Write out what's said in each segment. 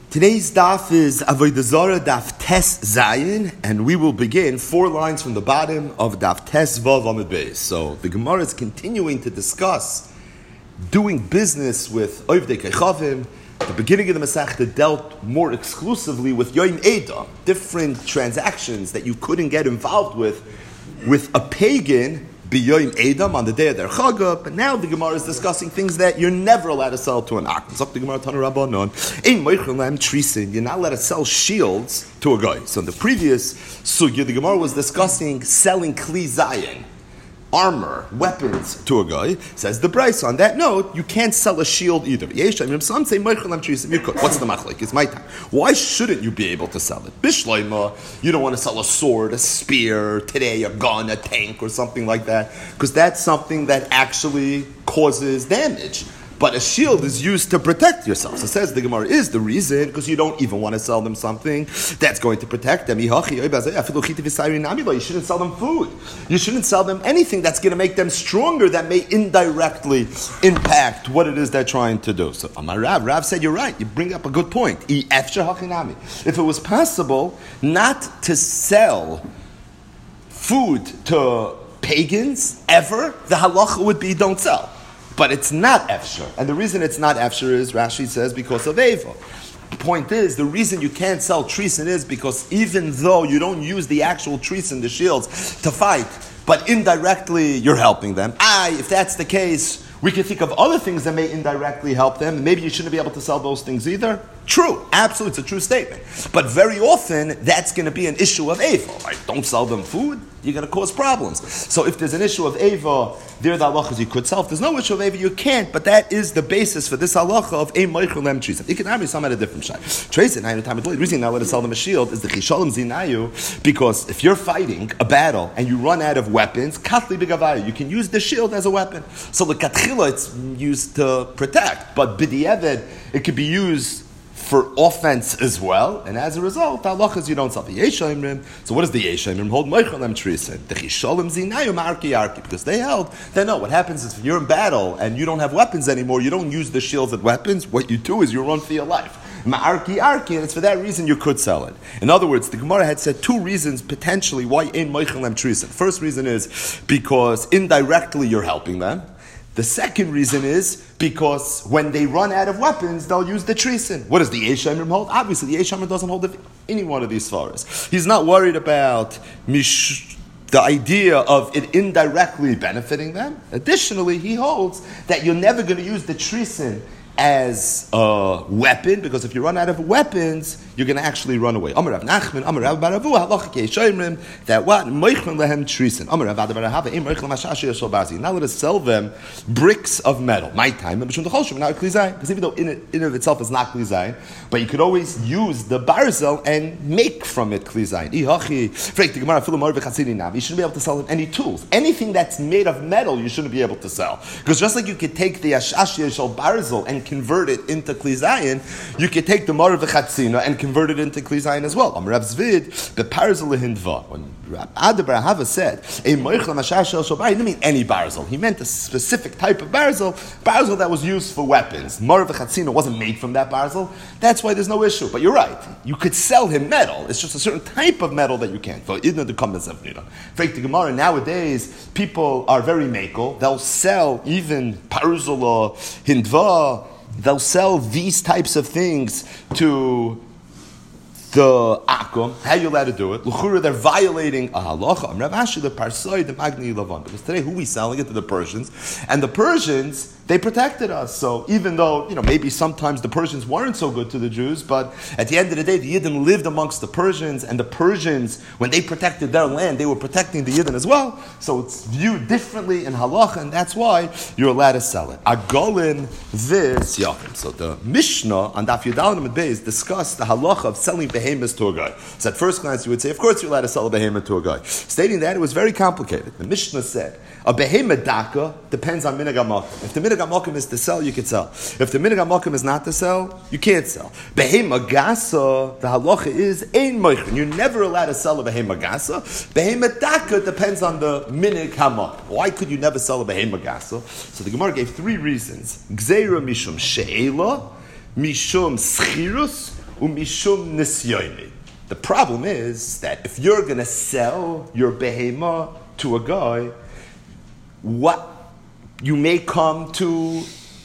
Today's daf is Avodah Zarah daf Tes Zayin, and we will begin 4 lines from the bottom of daf Tes Vav Amud Beis. So the Gemara is continuing to discuss doing business with Ovdei Kechavim. The beginning of the Masechta dealt more exclusively with Yom Eda, different transactions that you couldn't get involved with a pagan B'Yom Edom on the day of their Chagah, but now the Gemara is discussing things that you're never allowed to sell to an Ak. So the Gemara Tana Rabbanon, Ein Moichel Lam Trisin, you're not allowed to sell shields to a guy. So in the previous sugya, the Gemara was discussing selling Kli Zayin, armor, weapons to a guy. Says the Bryce. On that note, you can't sell a shield either. Some say Moichel Lam Trisin, you could. What's the machlek? It's my time. Why shouldn't you be able to sell it? Bishleima, you don't want to sell a sword, a spear, today a gun, a tank, or something like that, because that's something that actually causes damage. But a shield is used to protect yourself. So says the Gemara is the reason, because you don't even want to sell them something that's going to protect them. You shouldn't sell them food. You shouldn't sell them anything that's going to make them stronger, that may indirectly impact what it is they're trying to do. So Amar Rav said, you're right. You bring up a good point. If it was possible not to sell food to pagans ever, the halacha would be don't sell. But it's not efshar. And the reason it's not efshar is, Rashi says, because of Eva. The point is, the reason you can't sell treason is because even though you don't use the actual treason, the shields, to fight, but indirectly you're helping them. If that's the case, we can think of other things that may indirectly help them. Maybe you shouldn't be able to sell those things either. True, absolutely, it's a true statement. But very often, that's going to be an issue of Eva. Right? Don't sell them food, you're going to cause problems. So if there's an issue of Eva, there the halacha is you could sell. If there's no issue of Eva, you can't. But that is the basis for this halacha of Ein Moichel Lem Trisin. You can have some at a different shot. Trace the reason you're not allowed to sell them a shield is the Chishalem Zinayu, because if you're fighting a battle and you run out of weapons, Katli B'Gavaya, you can use the shield as a weapon. So the Katchila, it's used to protect. But B'Di'evet, it could be used for offense as well, and as a result, the halach is you don't sell the Yeshaimrim. So what does the Yeshaimrim hold? Moichalem Trisin. The Chisholem Zinayu Marki Arki, because they held, they know what happens is if you're in battle and you don't have weapons anymore, you don't use the shields as weapons, what you do is you run for your life. Ma'arki Arki, and it's for that reason you could sell it. In other words, the Gemara had said 2 reasons potentially why Ein Moichalem Trisin. First reason is because indirectly you're helping them. The second reason is because when they run out of weapons, they'll use the treason. What does the Yeshaimrim hold? Obviously, the Yeshaimrim doesn't hold any one of these faras. He's not worried about the idea of it indirectly benefiting them. Additionally, he holds that you're never going to use the treason as a weapon, because if you run out of weapons, you're going to actually run away. Amar Rav Nachman, Amar Rav Baravu, halacha Yeshaimrim, that what? Moichlin lehem treason. Amar Rav Ada Barahava, Ein Moichlin Mashashi Yashol Bazi. Now let us sell them bricks of metal. My time, because even though in and of itself is not Kli Zayin, but you could always use the barzel and make from it Kli Zayin. You shouldn't be able to sell them any tools. Anything that's made of metal, you shouldn't be able to sell. Because just like you could take the Ashashi Yashol barzel and convert it into Kli Zayin, you could take the Marav Chatzina and convert it into Kli Zayin as well. Rav Zvid, the Parzel Hindva. When Ada Barahava said, he didn't mean any barzel. He meant a specific type of barzel that was used for weapons. Marav Chatzina wasn't made from that barzel. That's why there's no issue. But you're right. You could sell him metal. It's just a certain type of metal that you can't. The Gemara, nowadays, people are very makel. They'll sell even Parzel Hindva. They'll sell these types of things to the akum. How are you allowed to do it? L'chura, they're violating a halacha. Rav Ashi, the Parsoi, the Magni Lavan. Because today, who we selling it to? The Persians, and the Persians, they protected us. So even though, maybe sometimes the Persians weren't so good to the Jews, but at the end of the day, the Yidden lived amongst the Persians, and the Persians, when they protected their land, they were protecting the Yidden as well. So it's viewed differently in halacha, and that's why you're allowed to sell it. Agolin this yachim. So the Mishnah on Daf Yudalim and Beis discussed the halacha of selling behemoths to a guy. So at first glance, you would say, of course you're allowed to sell a behemoth to a guy. Stating that, it was very complicated. The Mishnah said, a behemoth daka depends on minhag hamakom. If the minhag hamakom is to sell, you can sell. If the minhag hamakom is not to sell, you can't sell. Behemoth gasa, the halacha is ein moichin. You're never allowed to sell a behemoth gasa. Behemoth daka depends on the minhag hamakom. Why could you never sell a behemoth gasa? So the Gemara gave 3 reasons. Gzeira mishum she'ela, mishum schirus, umishum nisyoini. The problem is that if you're going to sell your behema to a guy, what you may come to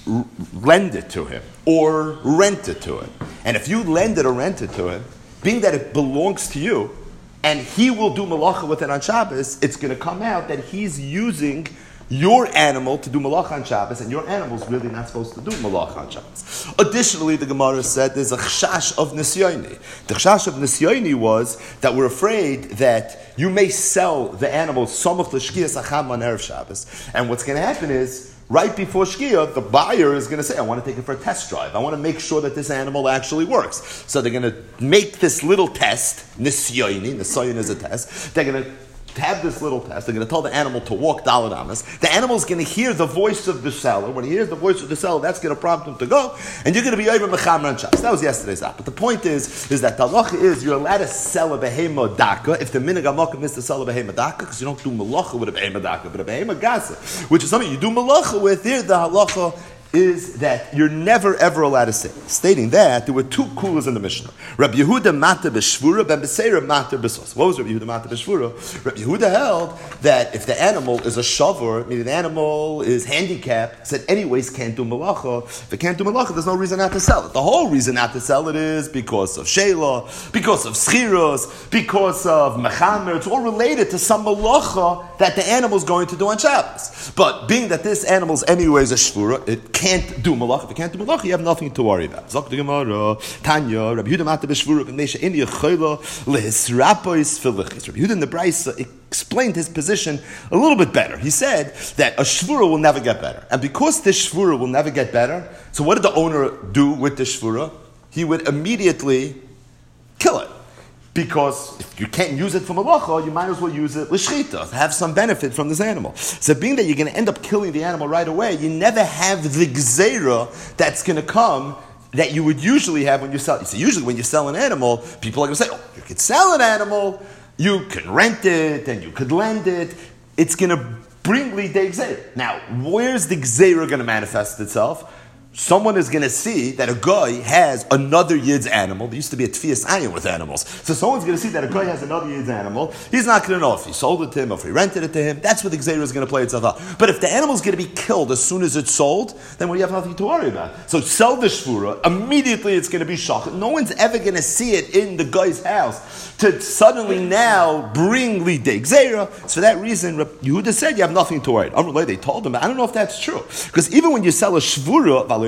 lend it to him or rent it to him. And if you lend it or rent it to him, being that it belongs to you, and he will do malacha with it on Shabbos, it's going to come out that he's using your animal to do malacha on Shabbos, and your animal's really not supposed to do malacha on Shabbos. Additionally, the Gemara said there's a chashash of nisyoni. The chashash of nisyoni was that we're afraid that you may sell the animal samach l'shkiyas acham on erev Shabbos, and what's going to happen is, right before Shkia, the buyer is going to say, I want to take it for a test drive. I want to make sure that this animal actually works. So they're going to make this little test, nisyoini is a test. They're going to have this little test. They're going to tell the animal to walk Daled Amas. The animal is going to hear the voice of the seller. When he hears the voice of the seller, that's going to prompt him to go. And you're going to be over Mechamer and Shabbos. That was yesterday's app. But the point is that the halacha is you're allowed to sell a behema daka if the minig hamakom is to sell a behema daka, because you don't do malacha with a behema daka, but a behema gasa, which is something you do malacha with. Here the halacha is that you're never ever allowed to say. Stating that, there were two kulas in the Mishnah. Rabbi Yehuda matter b'shvura, Ben Beseira matter b'sos. What was Rabbi Yehuda matter b'shvura? Rabbi Yehuda held that if the animal is a shavar, meaning the animal is handicapped, said anyways can't do malacha. If it can't do malacha, there's no reason not to sell it. The whole reason not to sell it is because of sheila, because of schiros, because of mechamer. It's all related to some malacha that the animal is going to do on Shabbos. But being that this animal is anyways a shvura, it can't do malacha. If it can't do malacha, you have nothing to worry about. Zok the Gemara, Tanya, Rabbi Yehuda matter b'shvura, b'neisha ini yachayla lehisrapois filichis. Rabbi Yehuda in the Brisa explained his position a little bit better. He said that a shvura will never get better, and because this shvura will never get better, so what did the owner do with the shvura? He would immediately kill it. Because if you can't use it for malacha, you might as well use it l'shchita, have some benefit from this animal. So being that you're going to end up killing the animal right away, you never have the gzeira that's going to come that you would usually have when you sell. So usually when you sell an animal, people are going to say, oh, you could sell an animal, you can rent it, and you could lend it. It's going to bring lidei gzeira. Now, where's the gzeira going to manifest itself? Someone is going to see that a guy has another yid's animal. There used to be a tfias ayin with animals. So someone's going to see that a guy has another yid's animal. He's not going to know if he sold it to him or if he rented it to him. That's where the gzeira is going to play itself out. But if the animal is going to be killed as soon as it's sold, then we have nothing to worry about. So sell the shvura, immediately it's going to be shachet. No one's ever going to see it in the guy's house to suddenly now bring lidei gzeira. So for that reason, Yehuda said you have nothing to worry. They told him, I don't know if that's true. Because even when you sell a shvura,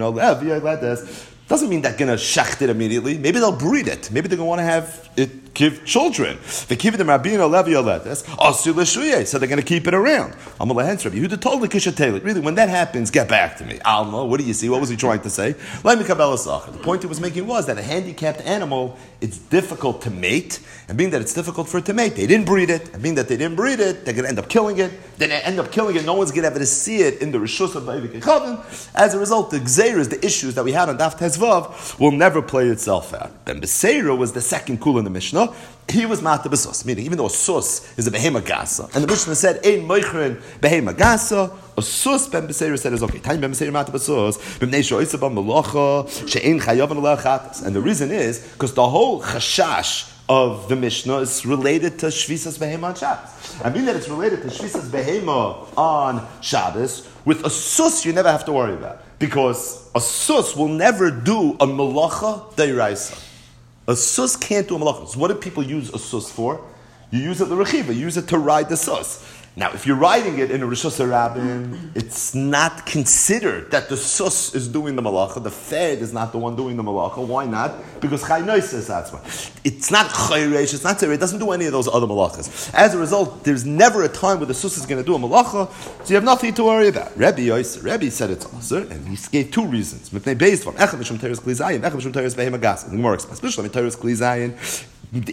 doesn't mean they're going to shecht it immediately. Maybe they'll breed it. Maybe they're going to want to have it give children. They keep it in Rabbeinu Levi Aledes. So they're going to keep it around. Yehuda told the kisha. Really, when that happens, get back to me. Alma, what do you see? What was he trying to say? The point he was making was that a handicapped animal, it's difficult to mate, and being that it's difficult for it to mate, they didn't breed it. And being that they didn't breed it, they're going to end up killing it. Then they end up killing it. No one's going to be able to see it in the rishus of Ba'ivik Echavim. As a result, the gzeiras, the issues that we had on Daf Tezvav, will never play itself out. Ben Beseira was the second kul in the Mishnah. He was mata b'sos, meaning even though a sus is a behema gasa, and the Mishnah said ein moichrin behema gasa, a sus Ben Beseira said is okay. Tanya Ben Beseira mata b'sos b'mnei shoysa b'melacha she'ein chayav and and the reason is because the whole chashash of the Mishnah is related to shvisas behema on Shabbos. I mean that it's related to shvisas behema on Shabbos. With a sus, you never have to worry about because a sus will never do a melacha deiraisa. A sus can't do a malacha. So what do people use a sus for? You use it l'rechiva. You use it to ride the sus. Now, if you're riding it in a Rishus HaRabim, it's not considered that the sus is doing the malacha. The fed is not the one doing the malacha. Why not? Because Chai Nois says that's why. It's not Chayresh, it's not Tzereh, it doesn't do any of those other malachas. As a result, there's never a time where the sus is going to do a malacha, so you have nothing to worry about. Rebbe said it's also, and he gave two reasons. Based on Echad Mishum Teres Kli Zayin, Echad Mishum Teres Behema Gas. The Gemara explains, especially Teres Kli Zayin,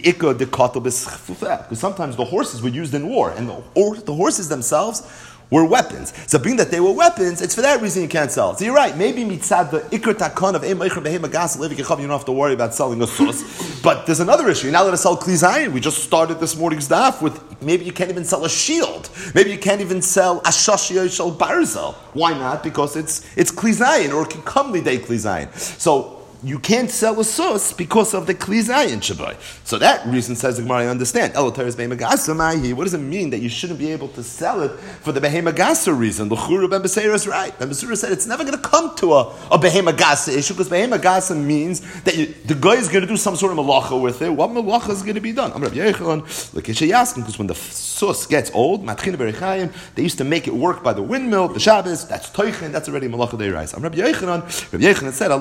because sometimes the horses were used in war, and the horses themselves were weapons. So being that they were weapons, it's for that reason you can't sell it. So you're right, maybe mitzad the ikr takon of you don't have to worry about selling a sus. But there's another issue. You're not allowed to sell kli zayin. We just started this morning's daf with maybe you can't even sell a shield. Maybe you can't even sell ashash yoshel barzel. Why not? Because it's kli zayin, or it can come lidei kli zayin. So you can't sell a sus because of the Kli Zayin Shabai. So that reason, says the Gemara, I understand. What does it mean that you shouldn't be able to sell it for the Behema Gasa reason? L'chura Ben Beseira is right. Ben Beseira said it's never going to come to a Behema Gasa issue, because Behema Gasa means that the guy is going to do some sort of malacha with it. What malacha is going to be done? I'm Rabbi Yechon, because when the sus gets old, they used to make it work by the windmill, the Shabbos, that's Teuchen, that's already malacha they rise. I'm Rabbi Yechon. Rabbi Yechon said,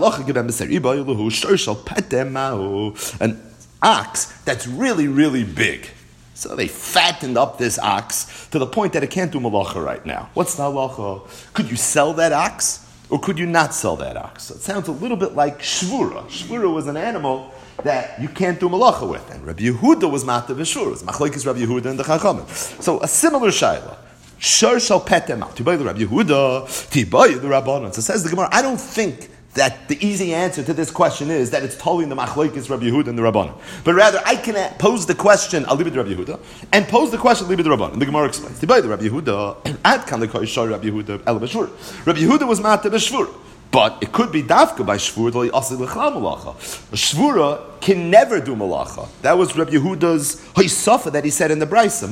an ox that's really, really big. So they fattened up this ox to the point that it can't do malacha right now. What's the halacha? Could you sell that ox, or could you not sell that ox? So it sounds a little bit like shvura. Shvura was an animal that you can't do malacha with. And Rabbi Yehuda was matav v'shvura. It was machlokes Rabbi Yehuda and the Chachamim. So a similar shaila. Shor shall pet them out. Tibayu the Rabbi Yehuda, Tibayu the Rabbanon. So says the Gemara, I don't think that the easy answer to this question is that it's totally in the machlokes Rabbi Yehuda and the Rabbanon. But rather, I can pose the question, I'll leave it to Rabbi Yehuda, and pose the question, leave it to Rabbanon. And the Gemara explains. Tibayu the Rabbi Yehuda, Ad kan lekoy shor Rabbi Yehuda el b'shvur. Rabbi Yehuda was matav b'shvur. But it could be dafka by shvura to asik l'chal malacha. A shvura can never do malacha. That was Rabbi Yehuda's hoisafa that he said in the Brisa.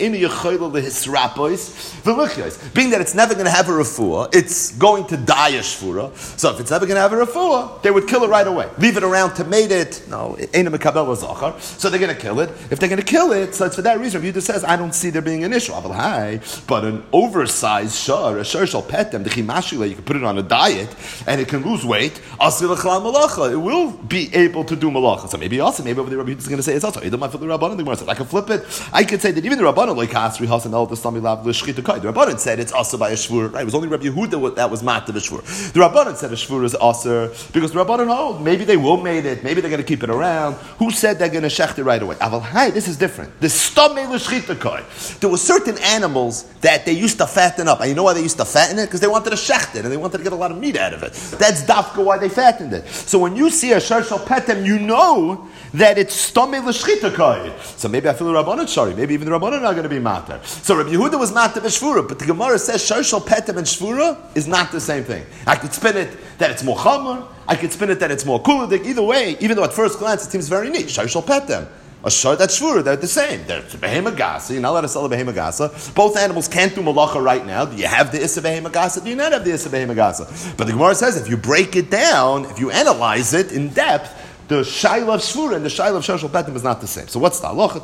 Being that it's never going to have a refuah, it's going to die a shvura. So if it's never going to have a refuah, they would kill it right away. Leave it around to mate it. No, it ain't a mekabel zachar. So they're going to kill it. If they're going to kill it, so it's for that reason. Rabbi Yehuda says, I don't see there being an issue. But an oversized shar, a shar shall pet them. The chimashila, you can put it on a diet, and it can lose weight. It will be able to do malacha. So maybe over the Rabbi is going to say it's also I can flip it. I could say that even the Rabbanon like Hasri Hasan El Dastami Lav L'Shchita Kai. The Rabbanon said it's also by a shvur. Right? It was only Rabbi Yehuda that was matav a shvur. The Rabbanon said a shvur is also because the Rabbanon hold maybe they will mate it. Maybe they're going to keep it around. Who said they're going to shecht it right away? Aval Hai, this is different. The Stami L'Shchita Kai. There were certain animals that they used to fatten up, and you know why they used to fatten it? Because they wanted to shecht it and they wanted to get a lot of meat out of it. That's dafka why they fattened it. So when you see a shar shall pet them, you know that it's stomach l'shchita kai. So maybe I feel the Rabbanon sorry. Maybe even the Rabbanon are not going to be matar. So Rabbi Yehuda was matar b'shvura, but the Gemara says shar shall pet them and shvura is not the same thing. I could spin it that it's more chamor. I could spin it that it's more kuladik. Either way, even though at first glance it seems very neat, shar shall pet them. A shar that's shvura, they're the same. They're behema gasa. You're not allowed to sell a behema gasa. Both animals can't do malacha right now. Do you have the issa behema gasa? Do you not have the issa behema gasa? But the Gemara says if you break it down, if you analyze it in depth, the shaila of shvura and the shaila of shor shel petem is not the same. So what's the halacha?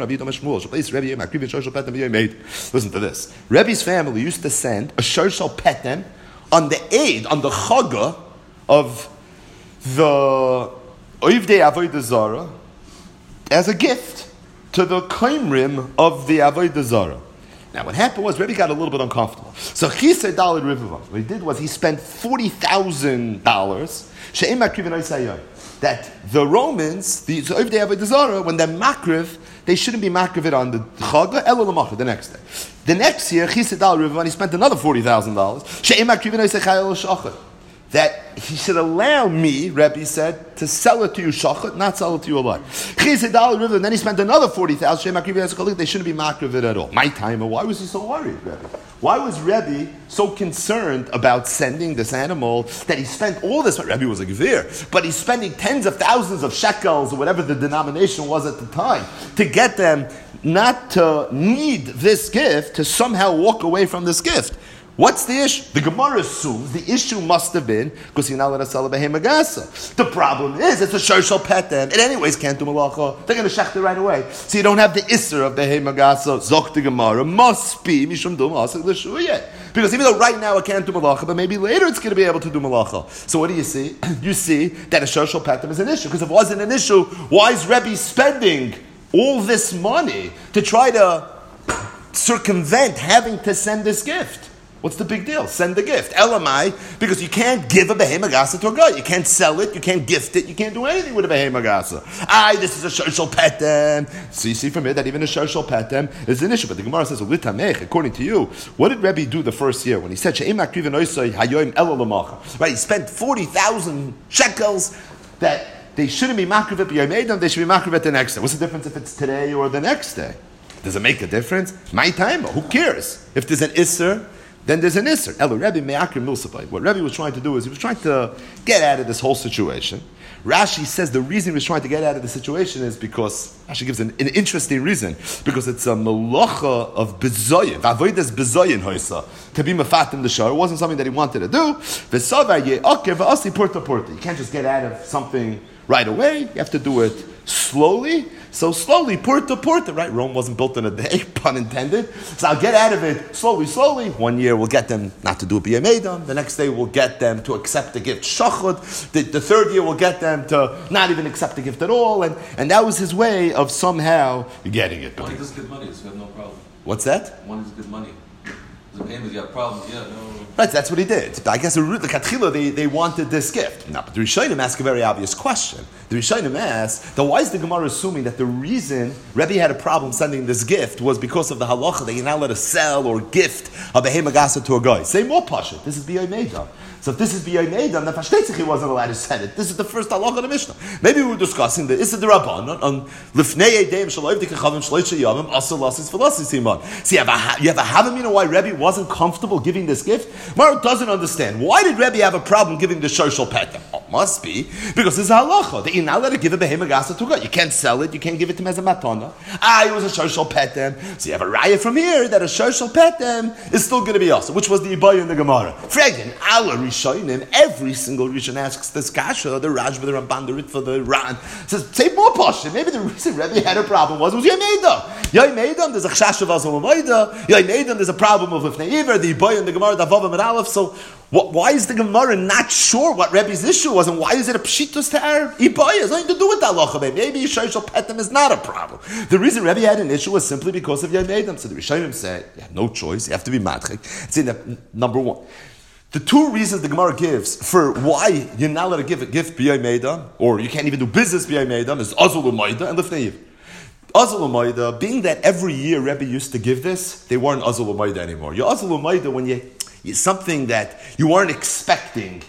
Listen to this. Rebbe's family used to send a shor shel petem on the aid, on the chaga of the oivdei avodah zara as a gift to the kaimrim of the avodah zara. Now, what happened was Rebbe got a little bit uncomfortable. So he said, "Dalid Rivav." What he did was he spent $40,000 that the Romans, the Oivdei Avodah Zara, when they're makriv, they shouldn't be makriv it on the Chagah, Elo L'Machar, the next day. The next year, he said, "Dalid Rivav," he spent another $40,000 that he should allow me, Rebbe said, to sell it to you shachat, not sell it to you alive. And then he spent another $40,000. They shouldn't be makriv it at all. My timer, why was he so worried, Rebbe? Why was Rebbe so concerned about sending this animal that he spent all this? Rebbe was a gevir, but he's spending tens of thousands of shekels or whatever the denomination was at the time to get them not to need this gift, to somehow walk away from this gift. What's the issue? The Gemara assumes the issue must have been because you're not allowed to sell a behema gasa. The problem is it's a shor shel petem. It anyways can't do malacha. They're going to shecht it right away. So you don't have the isser of behema gasa. Zok the Gemara must be mishum dum asik l'shuya. Because even though right now it can't do malacha, but maybe later it's going to be able to do malacha. So what do you see? You see that a shor shel petem is an issue. Because if it wasn't an issue, why is Rebbe spending all this money to try to circumvent having to send this gift? What's the big deal? Send the gift. Elamai, because you can't give a behema gasa to a guy. You can't sell it, you can't gift it, you can't do anything with a behema gasa. This is a shor shel petem. So you see from it that even a shor shel petem is an issue. But the Gemara says, according to you, what did Rebbe do the first year when he said, right, he spent 40,000 shekels that they shouldn't be makriv it, but they should be makriv it the next day. What's the difference if it's today or the next day? Does it make a difference? My time, who cares? If there's an isser, then there's an Isser. Elo Rebbe me'akrim milsabai. What Rebbe was trying to do is he was trying to get out of this whole situation. Rashi says the reason he was trying to get out of the situation is because, Rashi gives an interesting reason, because it's a melacha of bezoyin, avodas bezoyin hoisa, to be mefatim the shor. It wasn't something that he wanted to do. V'savar ye'akev v'asi porta porta. You can't just get out of something right away. You have to do it slowly. So slowly, porta porta, right? Rome wasn't built in a day, pun intended. So I'll get out of it slowly. 1 year we'll get them not to do a B'yai Meidam. The next day we'll get them to accept the gift shachud. The third year we'll get them to not even accept the gift at all. And that was his way of somehow getting it. Money does good money, so we have no problem. What's that? Money is good money. The payment, you have problems, yeah, no. Right, that's what he did. I guess the Katchila, they wanted this gift. Now, but the Rishonim ask a very obvious question. The Rishonim ask, then why is the Gemara assuming that the reason Rebbe had a problem sending this gift was because of the halacha that you're not allowed to sell or gift a behema gasa to a guy? Say more pashut. This is B'yai Meidam. So if this is B'yai Meidam, then Fashtetzich he wasn't allowed to send it. This is the first halacha of the Mishnah. Maybe we were discussing the Issa D'Rabbanan on Lifnei Edeim Shaloiv D'Kechavim Shloisha Yamim Asal Lasis Philosophy Siman. See, you have a Havamina why Rebbe wasn't comfortable giving this gift? Mar doesn't understand. Why did Rebbe have a problem giving the Shoshal Petem? Oh, must be because it's a halacha that you're not allowed to give a behema gasa to God. You can't sell it. You can't give it to him as a matana. It was a Shoshal Petem. So you have a raya from here that a Shoshal Petem is still going to be awesome, which was the Ibayah in the Gemara. Fragen, Allah Rishonim, every single Rishon asks this kasha, the Rajva, the Ramban, the Ritva, the Ran, says, say more pashut. Maybe the reason Rebbe had a problem was Yai Meidam, there's a chashav azal Maida. Yai Meidam, there's a problem of Lifnei Iver, the Ibayah in the Gemara, the Vavam and Aleph. So why is the Gemara not sure what Rebbe's issue was, and why is it a pshitus to Arab? Ibaya has nothing to do with that halacha. Maybe Shoshal Petem is not a problem. The reason Rebbe had an issue was simply because of Yai Meidam. So the Rishonim say, you have no choice, you have to be matchik. It's in that number one. The two reasons the Gemara gives for why you're not allowed to give a gift B'yai Meidam, or you can't even do business B'yai Meidam, is Azul U'Maida and Lifnei Iver. Azul U'Maida, being that every year Rebbe used to give this, they weren't Azul U'Maida anymore. Your Azul U'Maida when something that you weren't expecting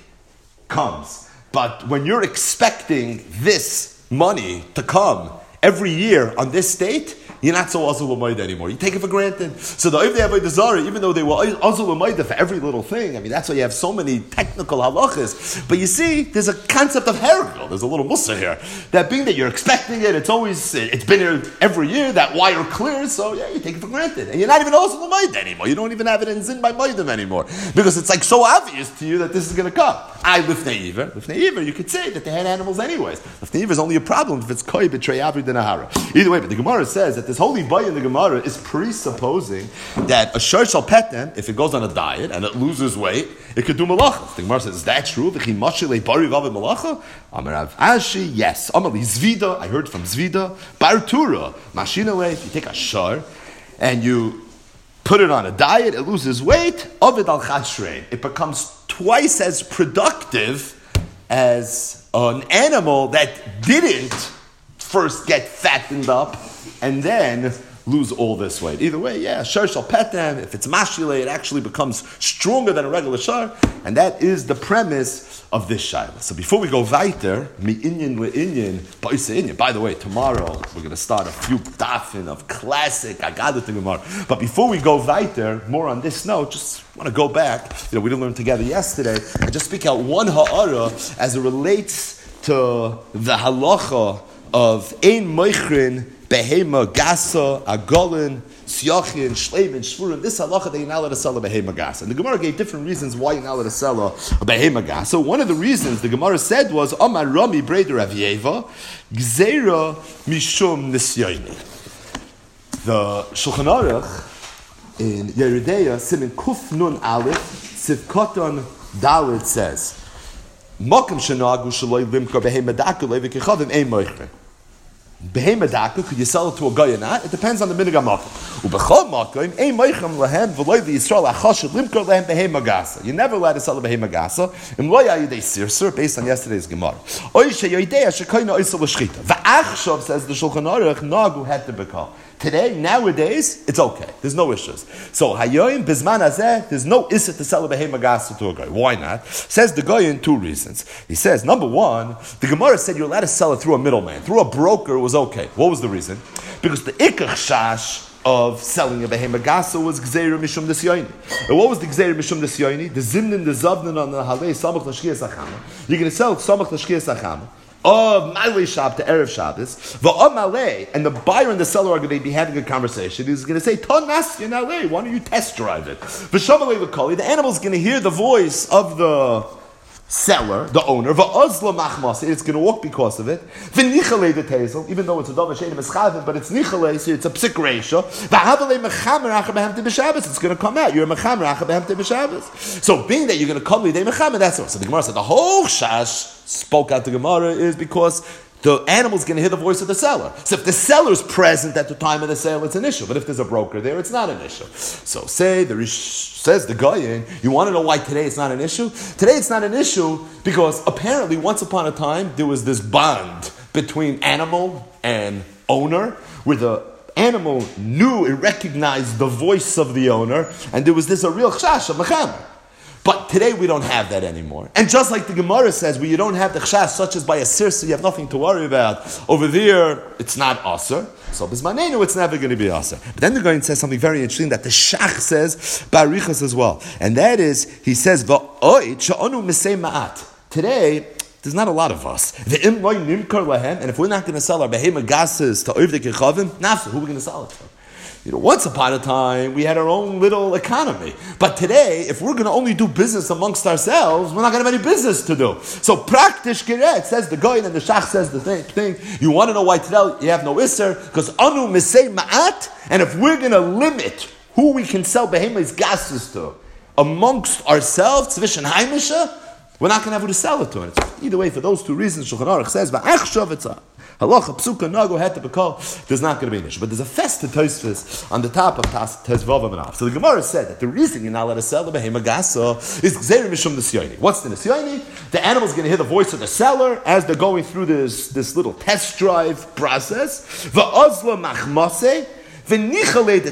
comes. But when you're expecting this money to come every year on this date, you're not so Azul U'Maida anymore. You take it for granted. So the Avodah Zarah, even though they were Azul U'Maida for every little thing, I mean, that's why you have so many technical halachas. But you see, there's a concept of hergel. There's a little mussar here. That being that you're expecting it, it's been here every year, that wire clears, so yeah, you take it for granted. And you're not even Azul U'Maida anymore. You don't even have it in Zin by Maidim anymore. Because it's like so obvious to you that this is going to come. Lifnei Iver. Lifnei Iver, you could say that they had animals anyways. Lifnei Iver is only a problem if it's koi betray avri denahara. Either way, but the Gemara says that this holy bay in the Gemara is presupposing that a Shoshal Petem, if it goes on a diet and it loses weight, it could do malachas. The Gemara says, is that true? V'chi mashilei bari vav malacha? Amarav Ashi, yes. Amali Zvida, I heard from Zvida. Bartura, mashinale, if you take a shar and you put it on a diet, it loses weight, ovid al chashrein. It becomes twice as productive as an animal that didn't first get fattened up and then lose all this weight. Either way, yeah, shar shal petem, if it's mashile, it actually becomes stronger than a regular shar, and that is the premise of this shayla. So before we go weiter, mi inyan le inyan, ba'isa inyan. By the way, tomorrow we're going to start a few dafin of classic Agadah Gemara. But before we go weiter, more on this note, just want to go back. We didn't learn together yesterday, and just speak out one ha'ara as it relates to the halacha of ein moichrin behema gasa agolin syachin shleimin shvurim. This halacha that you're not allowed to sell a behema gasa. And the Gemara gave different reasons why you're not allowed to sell a behema gasa. One of the reasons the Gemara said was Amar Rami Breder Rav Yeva Gzeira Mishum Nisyayni. The Shulchan Aruch in Yeridea Simin Kuf Nun Aleph Sivkoton Dalet says Mokum shenagu shaloi limkar behema daka levikichavim ein moichrin. Behema daka, could you sell it to a guy or not? It depends on the minig hamakom. Ubechol makom ein moichrim lehem v'loi v'yisrael achashid limkar lehem behema gasa. You're never allowed to sell a behema gasa. Im lo yayidei sirsur, based on yesterday's Gemara. Oy sheyidei shekoyna oisel l'shchita. V'achshav, says the Shulchan Aruch, nagu het to bekal. Today, nowadays, it's okay. There's no issues. So, hayoim, bizman hazeh, there's no issa to sell a behema gasa to a guy. Why not? Says the guy in two reasons. He says, number one, the Gemara said you're allowed to sell it through a middleman. Through a broker, it was okay. What was the reason? Because the ikach shash of selling a behema gasa was gzeira mishum desyoini. And what was the gzeira mishum desyoini? The zimnin, the zavnin on the halei samach lashkiyas achama. You're going to sell samach lashkiyas achama of Malay Shab to Erev Shabbos, v'om Malay, and the buyer and the seller are going to be having a conversation. He's going to say, Ton Nasi in Malay, why don't you test drive it? V'shom Malay l'koli, the animal's going to hear the voice of the seller, the owner, v'ozla machmas, it's going to walk because of it. V'nichalei the tezel, even though it's a dov shein meschavim, but it's nichalei, so it's a psik ratio. V'havalei mechamer acher behemte b'Shabbos, it's going to come out. You're a mechamer acher behemte b'Shabbos. So being that you're going to come lidei mechamer, that's all. So the Gemara said the whole shash spoke out the Gemara is because the animal's going to hear the voice of the seller. So if the seller's present at the time of the sale, it's an issue. But if there's a broker there, it's not an issue. So says the guy, you want to know why today it's not an issue? Today it's not an issue because apparently once upon a time there was this bond between animal and owner where the animal knew, it recognized the voice of the owner, and there was this a real chash of mechamer. But today we don't have that anymore. And just like the Gemara says, where you don't have the chashash, such as by a sirsa, you have nothing to worry about. Over there, it's not aser. So bismanenu, it's never going to be aser. But then the Gemara says something very interesting that the Shach says, Barichas as well. And that is, he says, V'oit sha'onu misei ma'at. Today, there's not a lot of us. And if we're not going to sell our behema gasses to Oivdei Kechavim, nafsu, who are we going to sell it to? Once upon a time, we had our own little economy. But today, if we're going to only do business amongst ourselves, we're not going to have any business to do. So, praktish kiret says the Goyin and the Shach says the same thing. You want to know why today you have no Isser? Because anu misei ma'at, and if we're going to limit who we can sell behemoth's gases to amongst ourselves, tzvishan haimisha, we're not going to have who to sell it to. And it's either way, for those two reasons, Shulchan Aruch says, v'achshav etzah. Halacha, psuka, nago, heta, bekol. There's not going to be an issue. But there's a fest to Tosfos on the top of Tezvav and Av. So the Gemara said that the reason you're not allowed to sell the behema gasa is gzeir mishum nesyoini. What's the nesyoini? The animal's going to hear the voice of the seller as they're going through this little test drive process. Va'ozla machmase. It's going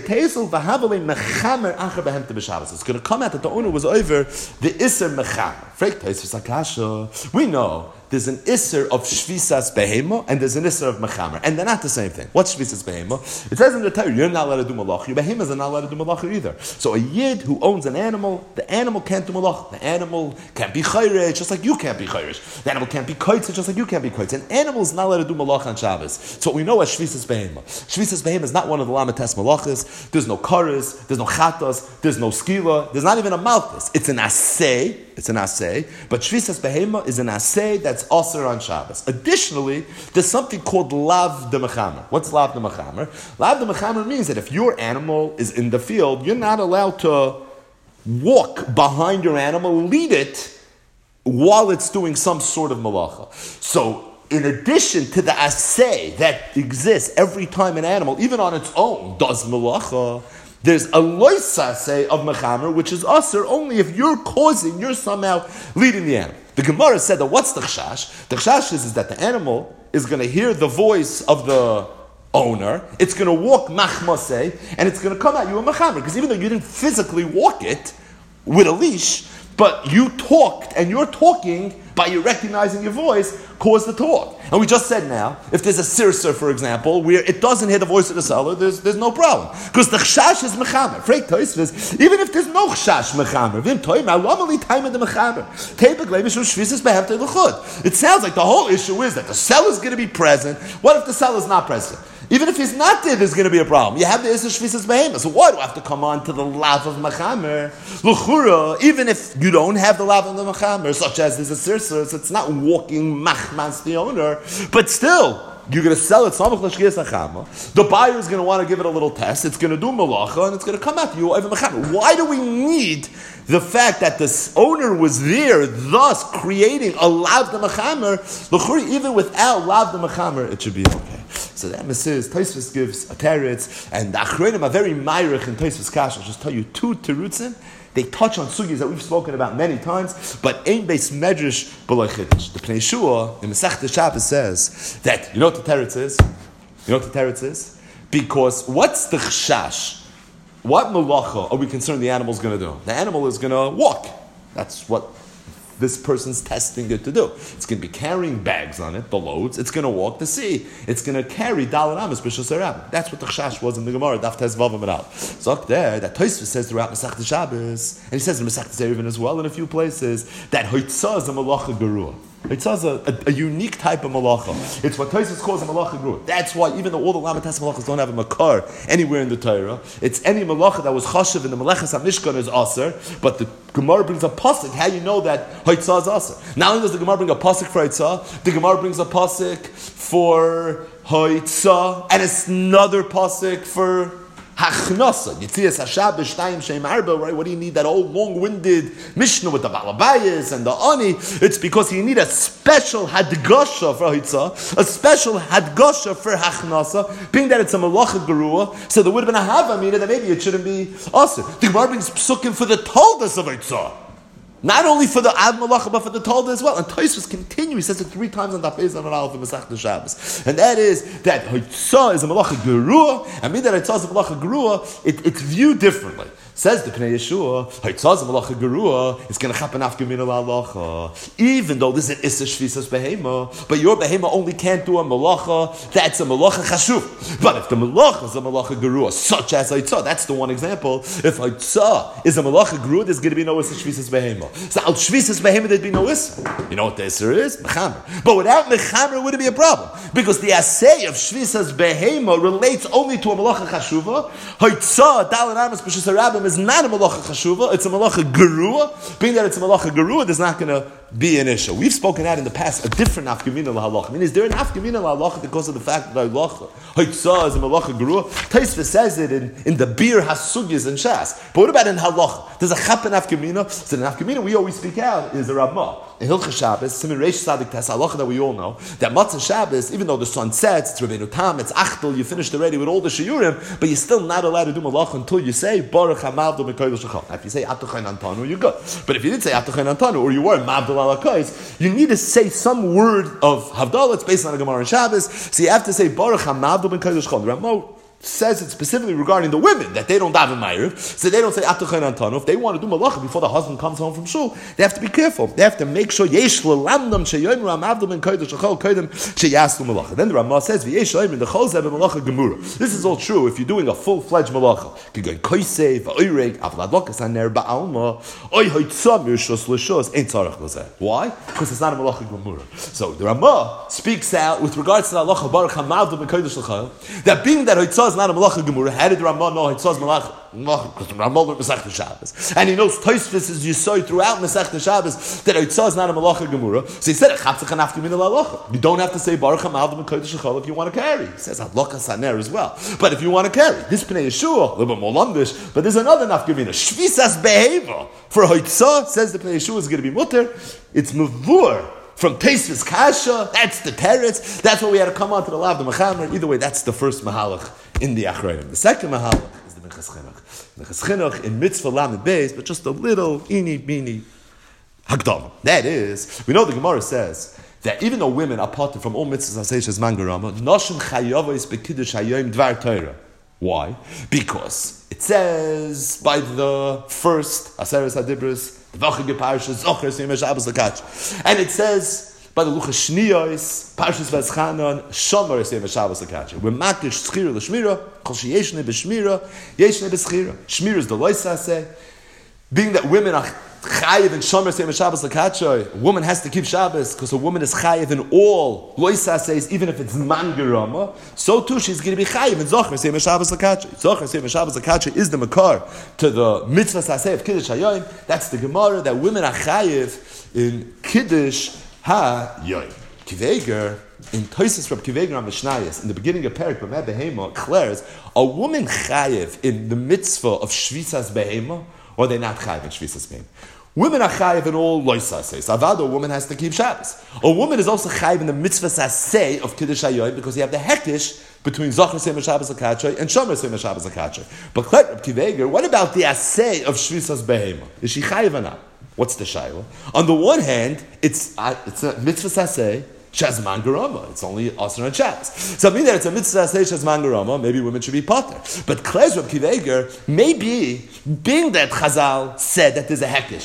to come out that the owner was over the Isser Mechamer. We know there's an Isser of Shvisas Behema and there's an Isser of Mechamer. And they're not the same thing. What's Shvisas Behema? It says in the Torah, you're not allowed to do Malach. Your Behemas are not allowed to do Malach either. So a Yid who owns an animal, the animal can't do Malach. The animal can't be Chayresh, just like you can't be Chayresh. The animal can't be Koitz, just like you can't be Koitz. An animal is not allowed to do Malach on Shabbos. So we know as Shvisas Behema. Shvisas Behema is not one of the Lamates Malachas. There's no Karas, there's no Chatas, there's no Skila, there's not even a Malchus. It's an Asay. It's an Asay. But Shvisas Behema is an Asay that's Aser on Shabbos. Additionally, there's something called Lav de Mechamer. What's Lav de Mechamer? Lav de Mechamer means that if your animal is in the field, you're not allowed to walk behind your animal, lead it, while it's doing some sort of malacha. So, in addition to the asay that exists every time an animal, even on its own, does malacha, there's a loisa asay of mechamer, which is aser only if you're somehow leading the animal. The Gemara said that what's the chashash? The chashash is that the animal is going to hear the voice of the owner, it's going to walk machmaseh, and it's going to come at you a mechamer, because even though you didn't physically walk it with a leash, but you talked, and your talking, by you recognizing your voice, caused the talk. And we just said now, if there's a sirser, for example, where it doesn't hear the voice of the seller, there's no problem. Because the chashash is mechamer. Freik Tosfos, even if there's no chashash mechamer, it sounds like the whole issue is that the seller's going to be present. What if the seller's not present? Even if he's not there, there's going to be a problem. You have the Isser Shvisas Behema. So why do I have to come on to the lav of Mechamer? L'chura, even if you don't have the lav of the Mechamer, such as there's a sirsa, so it's not walking machmas the owner, but still, you're going to sell it, the buyer is going to want to give it a little test, it's going to do malacha, and it's going to come out to you over Mechamer. Why do we need the fact that this owner was there, thus creating a lav de Mechamer? L'chura, even without lav de Mechamer, it should be okay. So the Emes Tosfos gives a teretz, and the Achronim are very myrich in Tosfos Kash. I'll just tell you two terutzim. They touch on sugyas that we've spoken about many times, but ein beis medrash b'lo chiddush. The Pnei Shua in Masechta Shabbos says that, you know what the teretz is? You know what the teretz is? Because what's the chashash? What malacha are we concerned the animal's going to do? The animal is going to walk. That's what this person's testing it to do. It's going to be carrying bags on it, the loads. It's going to walk the sea. It's going to carry Dalet Amos B'Shus HaRabim. That's what the Chashash was in the Gemara, Daf Tes Vav Amid Aleph. So up there, that Tosfos says throughout Masechta Shabbos, and he says in Masechta Eruvin as well in a few places, that Hoitzah is a Malacha Geruah. Hoitzah is a unique type of Malacha. It's what Tosfos calls a Malacha Geruah. That's why even though all the Lamatas Malachas don't have a Makar anywhere in the Torah, it's any Malacha that was Chashav in the Malachas HaMishkan is Aser, but the Gemara brings a pasuk. How you know that Hoitzah is Aser? Not only does the Gemara bring a pasuk for Hoitzah, the Gemara brings a pasuk for Hoitzah, and it's another pasuk for Hachnasa. Yitzias HaShabbos Shtayim Sheim Arba, right? What do you need that old long-winded Mishnah with the Balabayas and the Ani? It's because you need a special Hadgasha for Hoitzah, a special Hadgasha for Hachnasa, being that it's a Malacha Geruah, so there would have been a Havamina that maybe it shouldn't be Aser. The Gemara brings psukim for the Toldos of Hoitzah. Not only for the Ad Malacha, but for the Tolda as well. And Tosfos continues, he says it 3 times on Daf Beis Amud Aleph in Masechta Shabbos. And that is that Hoitzah is a Malacha Geruah, and mean that Hoitzah is a Malacha Geruah, it's viewed differently. Says the Pnei Yeshua, Hoitzah is a Malacha Geruah, it's going to happen after Min al-Halacha. Even though this is an Issa Shvisas Behema, but your Behema only can't do a Malacha, that's a Malacha Chashuv. But if the Malacha is a Malacha Geruah, such as Hoitzah, that's the one example. If Hoitzah is a Malacha Geruah, there's going to be no Issa Shvisas Behema. So al Shvisas Behema there'd be no Issa. You know what the Issa is? Mechamer. But without Mechamer, it wouldn't be a problem. Because the assay of Shvisas Behema relates only to a Malacha Chashuva. Hoitzah, Dalet Amos B'Shus HaRabim is not a Malacha Chashuva, it's a Malacha Geruah. Being that it's a Malacha Geruah, there's not going to be an issue. We've spoken out in the past a different Nafkamina L'Halacha. I mean, is there an Nafkamina L'Halacha because of the fact that Hoitzah is a Malacha Geruah? Tosfos says it in the Bir Hasugis and Shas. But what about in Halacha? There's a Chappen Nafkamina. So the Nafkamina we always speak out is the Ramah. In Hilchah Shabbos, Siman Reish Tzadik Tes Halacha that we all know, that Matzah Shabbos, even though the sun sets, it's Rabbeinu Tam, it's Achtel, you finished already with all the Shiurim, but you're still not allowed to do Malacha until you say Baruch HaMavdol Mekayel Shachal. If you say Atochain Antanu, you're good. But if you didn't say Atochain Antanu, or you were Mavdol Alakais, you need to say some word of Havdalah. It's based on a Gemara in Shabbos, so you have to say Baruch HaMavdol Mekayel Shachal. Ramah says it specifically regarding the women, that they don't daven Ma'ariv, so they don't say Atochain Antanu. If they want to do Malacha before the husband comes home from shul, they have to be careful. They have to make sure Yesh L'Lamdam Sheyomer HaMavdol Ben Kodesh Shachal Kodem Sheyaslu Malacha. Then the Ramah says V'yesh L'Omer L'Chol Zeh B'Malacha Gemura. This is all true if you're doing a full-fledged Malacha. You can go Koisei V'Oireg Avlad Lokas Haner Ba'alma Oy Hoitzah Mirshos L'Shos Ein Tzarech L'Zeh. Why? Because it's not a Malacha Gemura. So the Ramah speaks out with regards to the Halacha Baruch HaMavdol Ben Kodesh Shachal, that being that Hoitzah is not a Malacha Gemura, how did the Ramah know Hoitzah is Malacha? Because the Ramah learned Masechta Shabbos, and he knows Tosfos is Yisoi throughout Masechta Shabbos that Hoitzah is not a Malacha Gemura. So he said, you don't have to say Baruch HaMavdol Ben Kodesh Shachal if you want to carry. He says Hadlokas Haner as well. But if you want to carry, this Pnei Yeshua, a little bit more Lamdish, but there's another Nafkamina. Shvisas Beheva for Hoitzah, says the Pnei Yeshua is going to be mutter. It's Mavur. From Tosfos Kasha, that's the teretz. That's what we had to come on to the Lav, the Mechamer. Either way, that's the first Mahalach in the Achrayim. The second Mahalach is the Minchas Chinuch. Minchas Chinuch in Mitzvah Lamed Beis, but just a little eeny-beeny Hagdama. That is, we know the Gemara says that even though women are parted from all mitzvahs as Mangarama, Noshim Chayavos Bekiddush Hayom Dvar Torah. Why? Because it says by the first Aseres HaDibros, and it says by the Luchas Shniyos, Parshas V'Eschanan, Shomer Yisrael Shabbos L'Kacha. We're makish Schira L'Shmira, Kol Sheyeshne B'Shmira, Yeshne B'Schira. Shmira is the loisase. Being that women are chayiv and Shomer Yisrael Shabbos L'Kacha, a woman has to keep Shabbos because a woman is chayiv in all loisases, even if it's mangarama. So too, she's going to be chayiv in Zocher Yisrael Shabbos L'Kacha. Zocher Yisrael Shabbos L'Kacha is the makar to the mitzvah saseh of Kiddush Hayom. That's the Gemara that women are chayiv in Kiddush HaYom. Kiveger, in Tosfos Reb Kiveger on Mishnayos, in the beginning of Perik B'meh Behema, declares a woman chayiv in the mitzvah of Shvisas Behema, or they're not chayiv in Shvisas Behema. Women are chayiv in all loisases. Avada, a woman has to keep Shabbos. A woman is also chayiv in the mitzvah saseh of Kiddush Hayom because you have the hekish between Zocher Yisrael Shabbos L'Kacha and Shomer Yisrael Shabbos L'Kacha. But Reb Kiveger, what about the aseh of Shvisas Behema? Is she chayiv or not? What's the shayla? On the one hand, it's a mitzvah saseh. Shazman Garama. It's only Asr and Shabbos. So I mean that it's a mitzvah say Shazman Garama, maybe women should be potter. But Klez Reb Kiveger, maybe, being that Chazal said that there's a hekish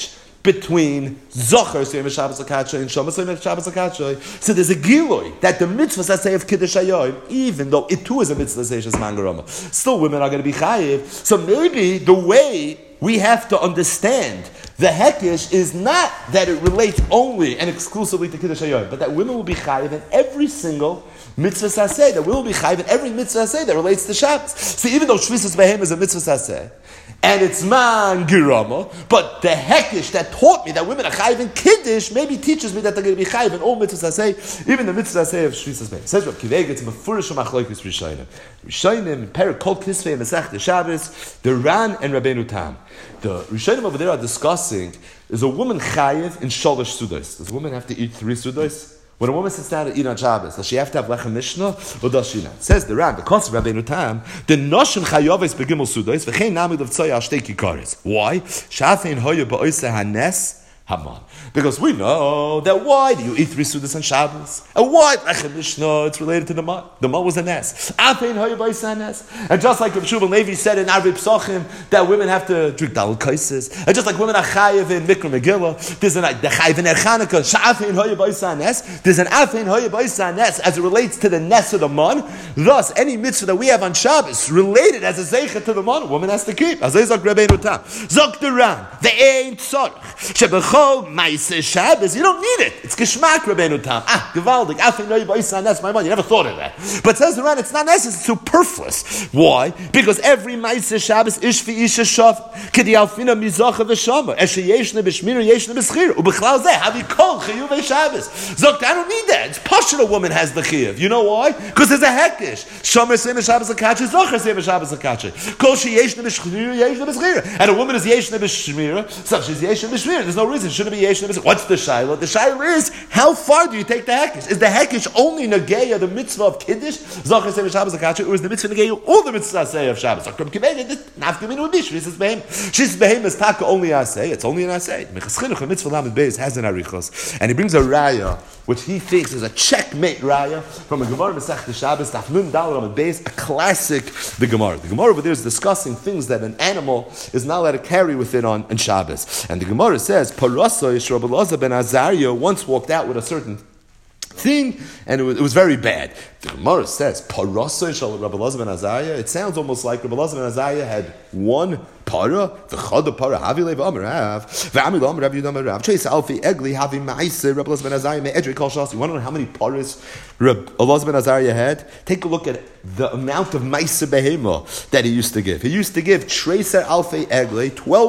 between Zocher Siyam Shabbos L'Katshoi and Shoma Siyam Shabbos L'Katshoi. So there's a giloi that the mitzvah say of Kiddush Hayom, even though it too is a mitzvah say Shas Mangarama, still women are going to be chayiv. So maybe the way we have to understand the hekesh is not that it relates only and exclusively to Kiddush Hayom, but that women will be chayiv in every single mitzvah saseh, that will be chayiv in every mitzvah saseh that relates to Shabbos. So even though Shvisas Behem is a mitzvah saseh, and it's man girama, but the hekesh that taught me that women are chayiv in Kiddush maybe teaches me that they're going to be chayiv in all mitzvah saseh, even the mitzvah saseh of Shvisas Behem. Says Rav Kivega, it's mefurish machlokes Rishonim. Rishonim, Perek Kol Kisvei Masechta Shabbos, the Ran and Rabbeinu Tam. The Rishonim over there are discussing, is a woman chayiv in shalosh sudos? Does a woman have to eat 3 sudos? When a woman sits down to eat on Shabbos, does she have to have lechem mishnah, or does she not? Says the Ran, because of Rabbeinu Tam, the noshim chayaves begimel sudos, v'chein namid of tzoya al shtei kikaris. Why? Shafein hoya ba'oiseh hanes haman. Because we know that why do you eat 3 sudas on Shabbos? And why lechem mishnah? It's related to the man. The man was a nes. Afein hoya ba'oiseh hanes. And just like Rav Shmuel Levi said in Arvei Psachim that women have to drink daled kaises, and just like women are chayiv in Mikra Megillah, there's an chayiv in Erchanukah. Sha'afein hoya ba'oiseh hanes. There's an afein hoya ba'oiseh hanes as it relates to the nes of the man. Thus, any mitzvah that we have on Shabbos related as a zeicha to the man, a woman has to keep. As Zok Rabbeinu Tam. Zok the Ran. The ain't tzorach. Shebechol ma'aseh Shabbos. You don't need it. It's geschmack Rabbeinu Tam. Gewaldig. Afein hoya ba'oiseh hanes. My man, you never thought of that. But says the Ran, it's not necessary. It's superfluous. Why? Because every ma'aseh Shabbos ish fi isha shav kedi alfina mizacha v'shama eshe yeshne b'shmira yeshne b'schira ubechlal zeh havi kol chiyuvei Shabbos. Zok, I don't need that. It's pashut a woman has the chiyuv. You know why? Because there's a hekesh. Shomer seyim Shabbos l'katshoi, zocher seyim Shabbos l'katshoi. Kol she yeshne b'shmira yeshne b'schira. And a woman is yeshne b'shmira, so she's yeshne b'shmira. There's no reason. Shouldn't be yeshne b'schira. What's the shayla? The shayla is, how far do you take the hekesh? Is the hekesh only negeya the mitzvah of kiddush, zocher seyim Shabbos l'katshoi, or is the mitzvah negeya all the mitzvahs say of Shabbos? Zok Rav Kivega, nafkaminu would be Shvisas Behem. Shvisas Behem is taka only asay. It's only an asay. Mechas Chinuch, a mitzvah lamed beis, has an arichos, and he brings a raya which he thinks is a checkmate raya from a Gemara Masechta Shabbos, Daf Nun Daled Lamed Beis, a classic. The Gemara over there is discussing things that an animal is not allowed to carry with it on Shabbos, and the Gemara says Parasoi Rabbi Elazar ben Azariah once walked out with a certain thing, and it was very bad. The Gemara says, Parasoi shel Rabbi Elazar ben Azariah. It sounds almost like Rabbi Elazar ben Azariah had one para, v'chad para havi lev amarav, v'ami lo amarav yudam amarav. Chase alfi egli havi ma'aser Rabbi Elazar ben Azariah me'edri kol shas. You want to know how many paras Rabbi Elazar ben Azariah had? Take a look at the amount of ma'aser behema that he used to give. He used to give treser alfi egli,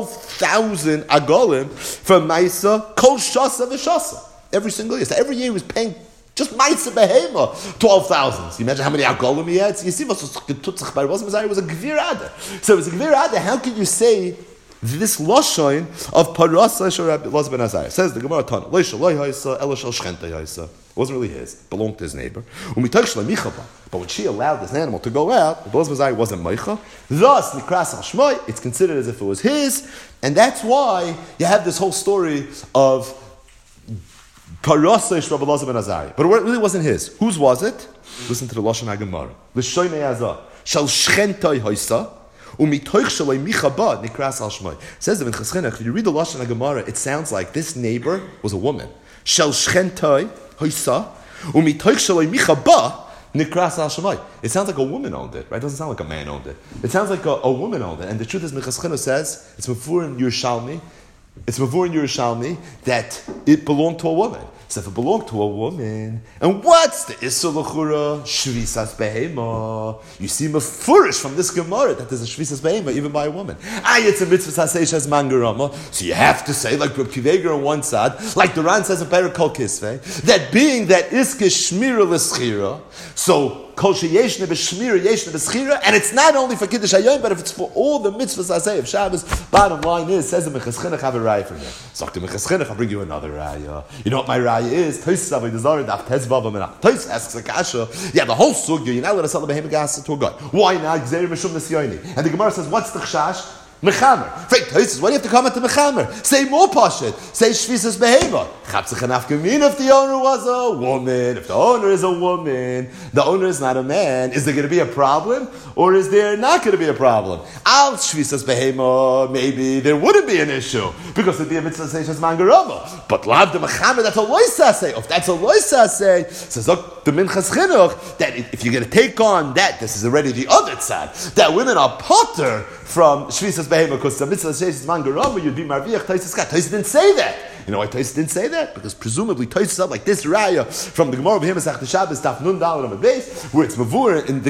12,000 agolim for ma'aser kol shasa v'shasa. Every single year. So every year he was paying just ma'aser behema 12,000. So you imagine how many agolim he had? So you see, was a gvir ada. So it was a gvir ada. How can you say this lashon of parasa shel Rabbi Elazar ben Azariah? Says the Gemara Tana, lo shaloi haisa elo shel shchenta haisa. It wasn't really his. It belonged to his neighbor. But when she allowed this animal to go out, Rabbi Elazar ben Azariah wasn't meicha. Thus, nikras al shmoi, it's considered as if it was his, and that's why you have this whole story of Parasoi Rabbi Elazar ben Azariah. But it really wasn't his. Whose was it? Listen to the Lashon HaGemara. L'shoynei hazah. Shal shchentai haisa. Umitoich shaloi micha ba nikras al shmoi. Says the Minchas Chinuch, if you read the Lashon HaGemara, it sounds like this neighbor was a woman. Shal shchentai haisa. Umitoich shaloi micha ba nikras al shmoi. It sounds like a woman owned it, right? It doesn't sound like a man owned it. It sounds like a woman owned it. And the truth is, Minchas Chinuch says, it's mafur in Yerushalmi, that it belonged to a woman. So if it belonged to a woman, and what's the Issur L'chura? Shvisas Behema. You see mefurish from this Gemara that there's a Shvisas Behema even by a woman. It's a mitzvah saseish as mangarama. So you have to say, like Reb Kivega on one side, like the Ran says in Perek Kol Kisvei, that being that iske shmira l'schira, so kol sheyeshne b'shmira yeshne b'schira, and it's not only for Kiddush Hayom, but if it's for all the mitzvahs asay of Shabbos, bottom line is, says the Minchas Chinuch, have a raya from there. So the Minchas Chinuch, I'll bring you another raya. You know what my raya is? Tosis Avodah Zarah Daf Tes Vav Amenach. Tosis asks a kasha, yeah, the whole sugya, you're not allowed to sell the behemah gas to a god. Why not? Gzeir Mishum Nesiyoni. And the Gemara says, what's the chashash? Mechamer. Fake Tosis, why do you have to comment to Mechamer? Say more pashut. Say Shvisas Behemah. Chapsach if the owner was a woman, if the owner is a woman, the owner is not a man, is there going to be a problem? Or is there not going to be a problem? Al Shvisas Behema, maybe there wouldn't be an issue because it'd be a mitzvah say Shazman Garama. But Lav de Mechamed, that's a loisa say. If that's a loisa say, says look the Minchas Chinuch that if you're going to take on that, this is already the other side. That women are potter from Shvisas Behema because the mitzvah says Shazman Garama, you'd be Marviach Taisus Kat. Taisus didn't say that. You know why Taisus didn't say that? Because presumably Taisus up like this raya from the Gemara of Behema Sach Shabbos Daf Nun Daled on the base, where it's mavur in the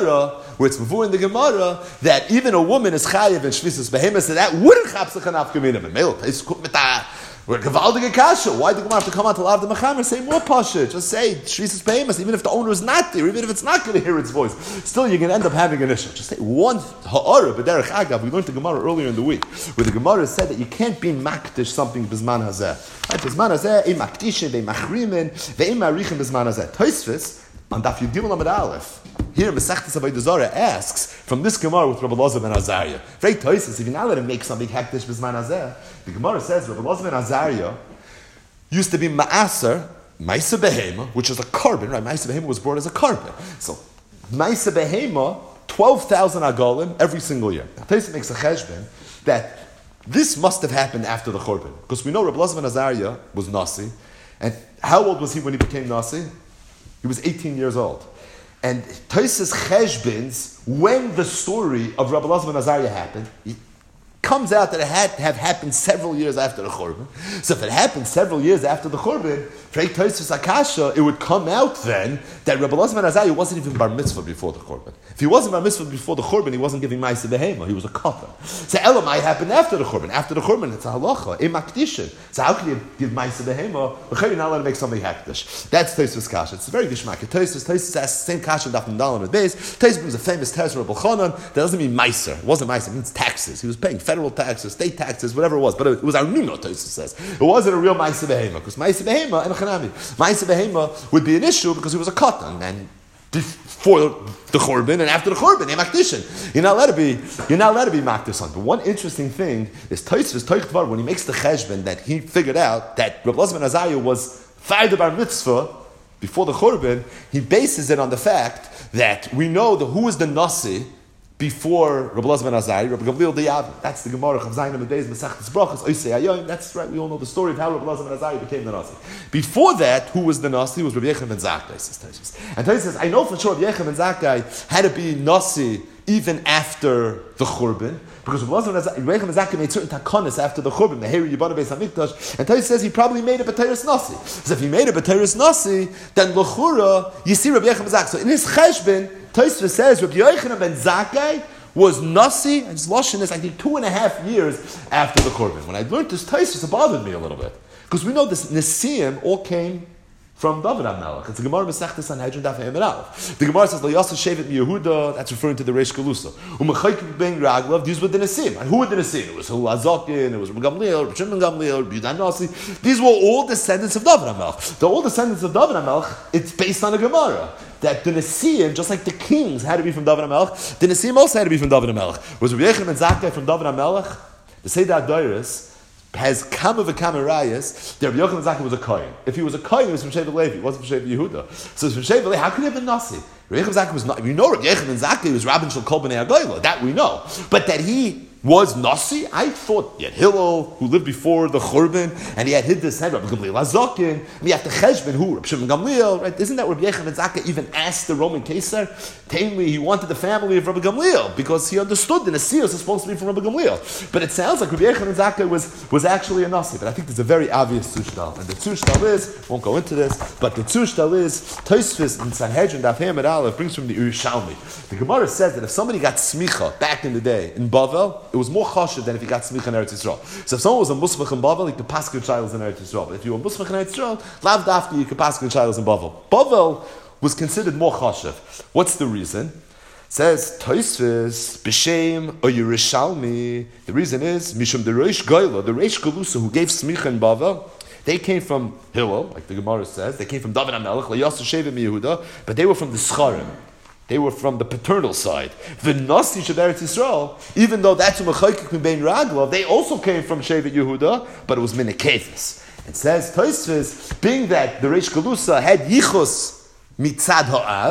Gemara, that even a woman is chayiv in Shvisas Behema, so that wouldn't chapsach an afkaminam. And Mel Taisus kut mit da. We're gewaldige kasha. Why do you have to come out to Lav the Mechamer? Say more pasha. Just say Shvisas Behema, even if the owner is not there, even if it's not going to hear its voice, still you're going to end up having an issue. Just say one ha'ara b'derech agav. We learned the Gemara earlier in the week, where the Gemara said that you can't be makdish something b'zman hazeh. Right? B'zman hazeh, ein makdishin, ve'im machrimin, ve'im marichin b'zman hazeh. Tosfos on Daf Yud Gimel Amud Aleph. Here, Masechtas Avodah Zarah asks from this Gemara with Rabbi Elazar ben Azariah. Very Tosfos, if you're not allowed to make something hektish b'zman hazeh, the Gemara says Rabbi Elazar ben Azariah used to be ma'aser, ma'aser behema, which is a carbon, right? Ma'aser behema was brought as a carbon. So, ma'aser behema, 12,000 agolim every single year. Now, Tosfos makes a cheshbon that this must have happened after the Churban, because we know Rabbi Elazar ben Azariah was Nasi, and how old was he when he became Nasi? He was 18 years old. And Tosfos cheshbons, when the story of Rabbi Elazar ben Azariah happened, it comes out that it had to have happened several years after the Churban. So if it happened several years after the Churban, for Tosfos Akasha, it would come out then that Rabbi Elazar ben Azariah wasn't even bar mitzvah before the Churban. If he wasn't bar mitzvah before the Churban, he wasn't giving ma'aseh behema. He was a katan. So Elamai happened after the Churban. After the Churban, it's a halacha, a makdishin. So how can you give ma'aseh behema? You're not allowed to make something hektish. That's Tosfos Kasha. It's a very gishmak. Tosfos asks the same kasha in Daf Nundalim at base. Tosfos brings a famous test of Rabbi Chanan. That doesn't mean ma'aser. It wasn't ma'aser. It means taxes. He was paying federal taxes, state taxes, whatever it was. But it was arnino. Tosfos says it wasn't a real ma'aseh behema because ma'aseh behema and chanami. Ma'aseh behema would be an issue because he was a katan and before the Churban and after the Churban, they makdishin. You're not allowed to be makdish on. But one interesting thing is Tosfos Toich when he makes the cheshbon that he figured out that Rabbi Elazar ben Azariah was fa'id bar mitzvah before the Churban. He bases it on the fact that we know who is the nasi before Rabbi Elazar ben Azariah, Rabbi Gamliel Diyav. That's the Gemara of Zayin Amidez Masechtas Brachos Oisei Hayoim. That's right. We all know the story of how Rabbi Elazar ben Azariah became the nasi. Before that, who was the nasi? Was Rabbi Yechon ben Zakkai. Says and Tosfos says, I know for sure Rabbi Yechon ben Zakkai had to be nasi even after the Churban, because Rabbi Yechon ben Zakkai made certain takonis after the Churban, the Heri Yibana Beis Hamikdash, and Tosfos says he probably made a b'teiros nasi. So if he made a b'teiros nasi, then l'chura you see Rabbi Yechon ben Zakkai. So in his cheshbon, Tosfos says Rabbi Yochanan ben Zakkai was nasi, and his lashon is I think 2.5 years after the Churban. When I learned this Tosfos, it bothered me a little bit because we know this Nesiim all came from David HaMelech. It's the Gemara Masechtas Sanhedrin Daf Amud Aleph. The Gemara says, "Lo Yasser Shevet Yehuda." That's referring to the Reish Galusa. Umechayk ben Raglav. These were the Nesiim. And who were the Nesiim? It was Hillel Azokin. It was Gamliel, Shimon Gamliel, Yudan Nasi. These were all descendants of David HaMelech. They're all descendants of David HaMelech. It's based on a Gemara that the Nesiim, just like the kings, had to be from David HaMelech. The Nesiim also had to be from David HaMelech. Was Rabbi Yechon ben Zakkai from David HaMelech? The Seder Adoros has kama v'kama rayas that Rabbi Yochanan ben Zakkai was a kohen. If he was a kohen, he was from Shevet Levi. He wasn't from Shevet Yehuda. So it's from Shevet Levi. How could he have been nasi? Rabbi Yochanan ben Zakkai was not. We know Rabbi Yochanan ben Zakkai was Rabban Shel Kol Bnei Agoyla. That we know. But that he was nasi, I thought he had Hillel, who lived before the Churban, and he had hid this head, Rabbi Gamliel Azokin, and he had the Cheshbon, who, Rabbi Shimon Gamliel, right? Isn't that Rabbi Yochanan ben Zakkai even asked the Roman Caesar? Tamely, he wanted the family of Rabbi Gamliel, because he understood the Nasios is supposed to be from Rabbi Gamliel. But it sounds like Rabbi Yochanan ben Zakkai was actually a nasi, but I think there's a very obvious Tzushtal. And the Tzushtal is, won't go into this, but the Tzushtal is, Tosfos in Sanhedrin Daf Amud Aleph brings from the Yerushalmi. The Gemara says that if somebody got smicha back in the day in Bavel, it was more chashuv than if he got smicha in Eretz Yisrael. So if someone was a musmach in Bavel, he could pass good child in Eretz Yisrael. But if you were a musmach in Eretz Yisrael, lav dafki, you could pass good child in Bavel. Bavel was considered more chashuv. What's the reason? It says Tosfos b'shem or Yerushalmi. The reason is mishum the Reish Goyla, the Reish Galusa who gave smicha in Bavel. They came from Hillel, like the Gemara says. They came from David HaMelech, L'Yasser Shevet Yehuda, but they were from the Scharim. They were from the paternal side. The Nasi of Eretz Yisrael, even though that's Umachayik Min Bein Raglav, they also came from Shevet Yehuda, but it was Minekefis. It says Tosfos, being that the Reish Galusa had Yichus Mitzad Ha'av,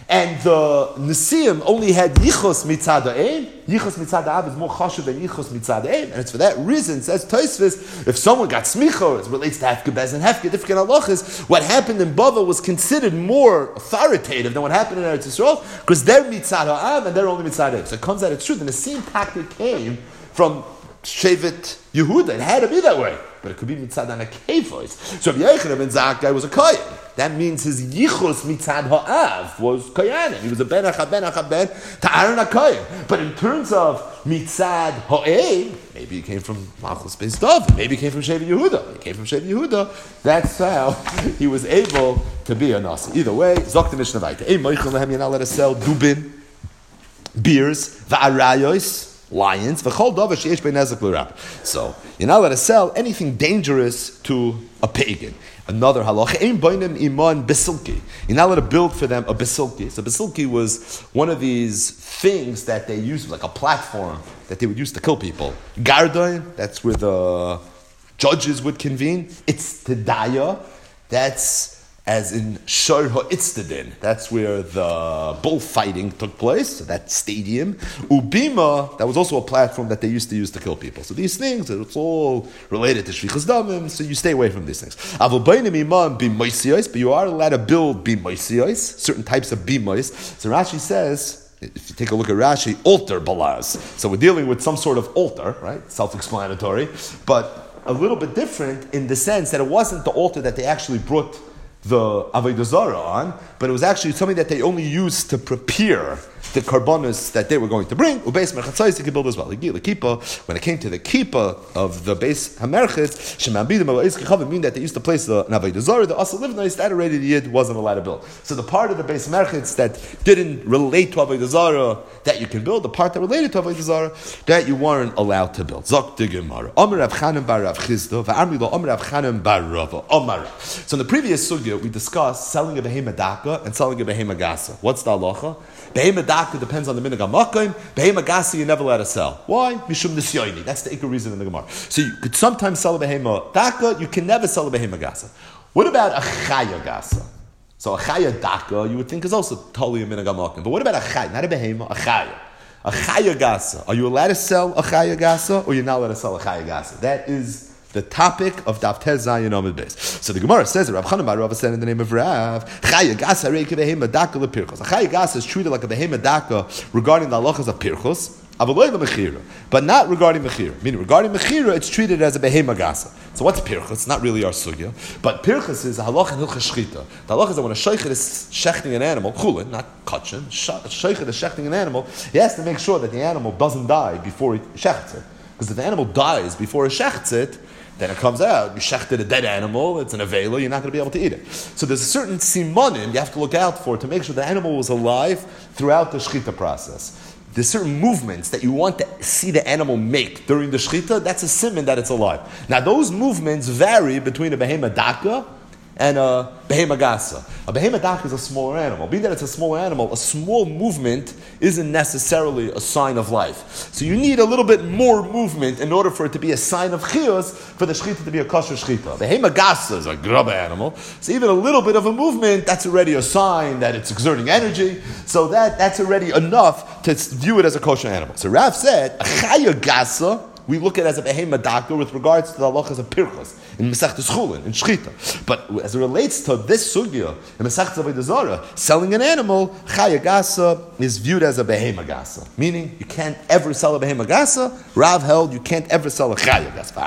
and the Nesiim only had Yichus Mitzad Ha'ein, Yichus Mitzad Ha'av is more chashuv than Yichus Mitzad Ha'ein, and it's for that reason, says Tosfos, if someone got smicha, it relates to Hefke Bez and Hefke, different halachas, what happened in Bava was considered more authoritative than what happened in Eretz Yisrael, because they're Mitzad Ha'av and they're only Mitzad Ha'ein. So it comes out, it's true, the Nesiim tactic came from Shevet Yehuda. It had to be that way. But it could be mitzad an akevos. So if Yochanan ben Zakkai was a kohen, that means his yichus mitzad ha'av was koyanim. He was a ben achab to Aaron HaKohen. But in terms of mitzad ha'ein, maybe he came from Malchus Beis David. Maybe he came from Shevet Yehuda. He came from Shevet Yehuda. That's how he was able to be a nasi. Either way, zok the Mishnah Vayta. Ein moichel lehem, you're not allowed to sell dubin, beers, va'arayos, lions, so you're not allowed to sell anything dangerous to a pagan. Another halacha, you're not allowed to build for them a basilki. So basilki was one of these things that they used, like a platform that they would use to kill people. Gardoin, that's where the judges would convene. It's Tedaya, that's as in Shor HaItztadin. That's where the bullfighting took place, so that stadium. Ubima, that was also a platform that they used to use to kill people. So these things, it's all related to Shvichas Damim, so you stay away from these things. But you are allowed to build bimoisios, certain types of bimois. So Rashi says, if you take a look at Rashi, altar balaz. So we're dealing with some sort of altar, right? Self-explanatory, but a little bit different in the sense that it wasn't the altar that they actually brought the Avodah Zarah on, but it was actually something that they only used to prepare the karbonos that they were going to bring. Ubeis merchatzos you could build as well. When it came to the kippah of the base hamerchetz, shemambidim alois kechavim, mean that they used to place the Avodah Zarah, the asal livnais, that already the yid wasn't allowed to build. So the part of the base hamerchetz that didn't relate to Avodah Zarah that you can build, the part that related to Avodah Zarah that you weren't allowed to build. Zok de Gemara. Omer Rav Chanan bar Rav Chisda, va'amri lo Omer Rav Chanan bar Rava. Omar. So in the previous sugya we discussed selling a behema daka and selling a behema gasa. What's the halacha? Behema daka depends on the minhag hamakom. Behema gasa you're never allowed to sell. Why? Mishum nisyoini. That's the ikar reason in the Gemara. So you could sometimes sell a behema daka. You can never sell a behema gasa. What about a chaya gasa? So a chaya daka you would think is also totally a minhag hamakom. But what about a chaya? Not a behema, a chaya. A chaya gasa. Are you allowed to sell a chaya gasa, or you're not allowed to sell a chaya gasa? That is the topic of Daf Tez Zayin Amud Beis. So the Gemara says that Rav Chanan bar Rava said in the name of Rav, Chaya Gasa reike behema daka lepirchos. A Chaya Gasa is treated like a behema daka regarding the halachas of pirchos, but not regarding mechira. Meaning regarding mechira, it's treated as a behema gasa. So what's pirchos? It's not really our sugya, but pirchos is a halacha in hilchas shchita. The halacha is that when a sheikhet is shechting an animal, chulin, not kachin, sheikhet is shechting an animal, he has to make sure that the animal doesn't die before he shechts it. Because if the animal dies before he shechts it, then it comes out, you shechted a dead animal, it's an avela, you're not going to be able to eat it. So there's a certain simonim you have to look out for to make sure the animal was alive throughout the shechita process. There's certain movements that you want to see the animal make during the shechita, that's a siman that it's alive. Now those movements vary between a behema daka and a behema gasa. A behema daka is a smaller animal. Being that it's a smaller animal, a small movement isn't necessarily a sign of life. So you need a little bit more movement in order for it to be a sign of chiyus, for the shechita to be a kosher shechita. Behema gasa is a grub animal, so even a little bit of a movement, that's already a sign that it's exerting energy. So that's already enough to view it as a kosher animal. So Rav said, a chaya gasa, we look at it as a behema daka with regards to the halachas of pirchos in Masechtas Chulin in Shchita. But as it relates to this sugya in Masechtas Avodah Zarah, selling an animal, chaya gasa is viewed as a behema gasa, meaning you can't ever sell a behema gasa. Rav held you can't ever sell a chaya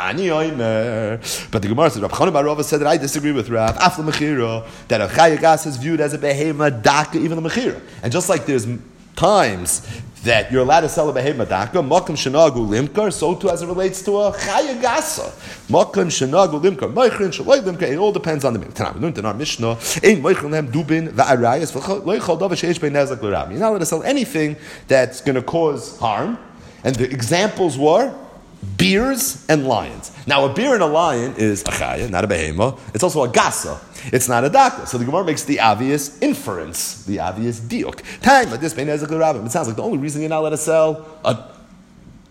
gasa. But the Gemara says Rav Chanan bar Rava said that I disagree with Rav. Afla mechira, that a chaya gasa is viewed as a behema daka, even the mechira. And just like there's times that you're allowed to sell a behema daka, makom shenagu limkar, so too as it relates to a chaya gasa. Makom shenagu limkar, meichrin shaloi limkar, it all depends on the minhag. We learned in our Mishnah, ein meichrin lehem dubin va'arayas, lo yichol davar sheish bei nezak l'ram. You're not allowed to sell anything that's going to cause harm, and the examples were bears and lions. Now a bear and a lion is a chaya, not a behema. It's also a gasa. It's not a daka. So the Gemara makes the obvious inference, the obvious diuk. Time, but this it sounds like the only reason you're not allowed to sell a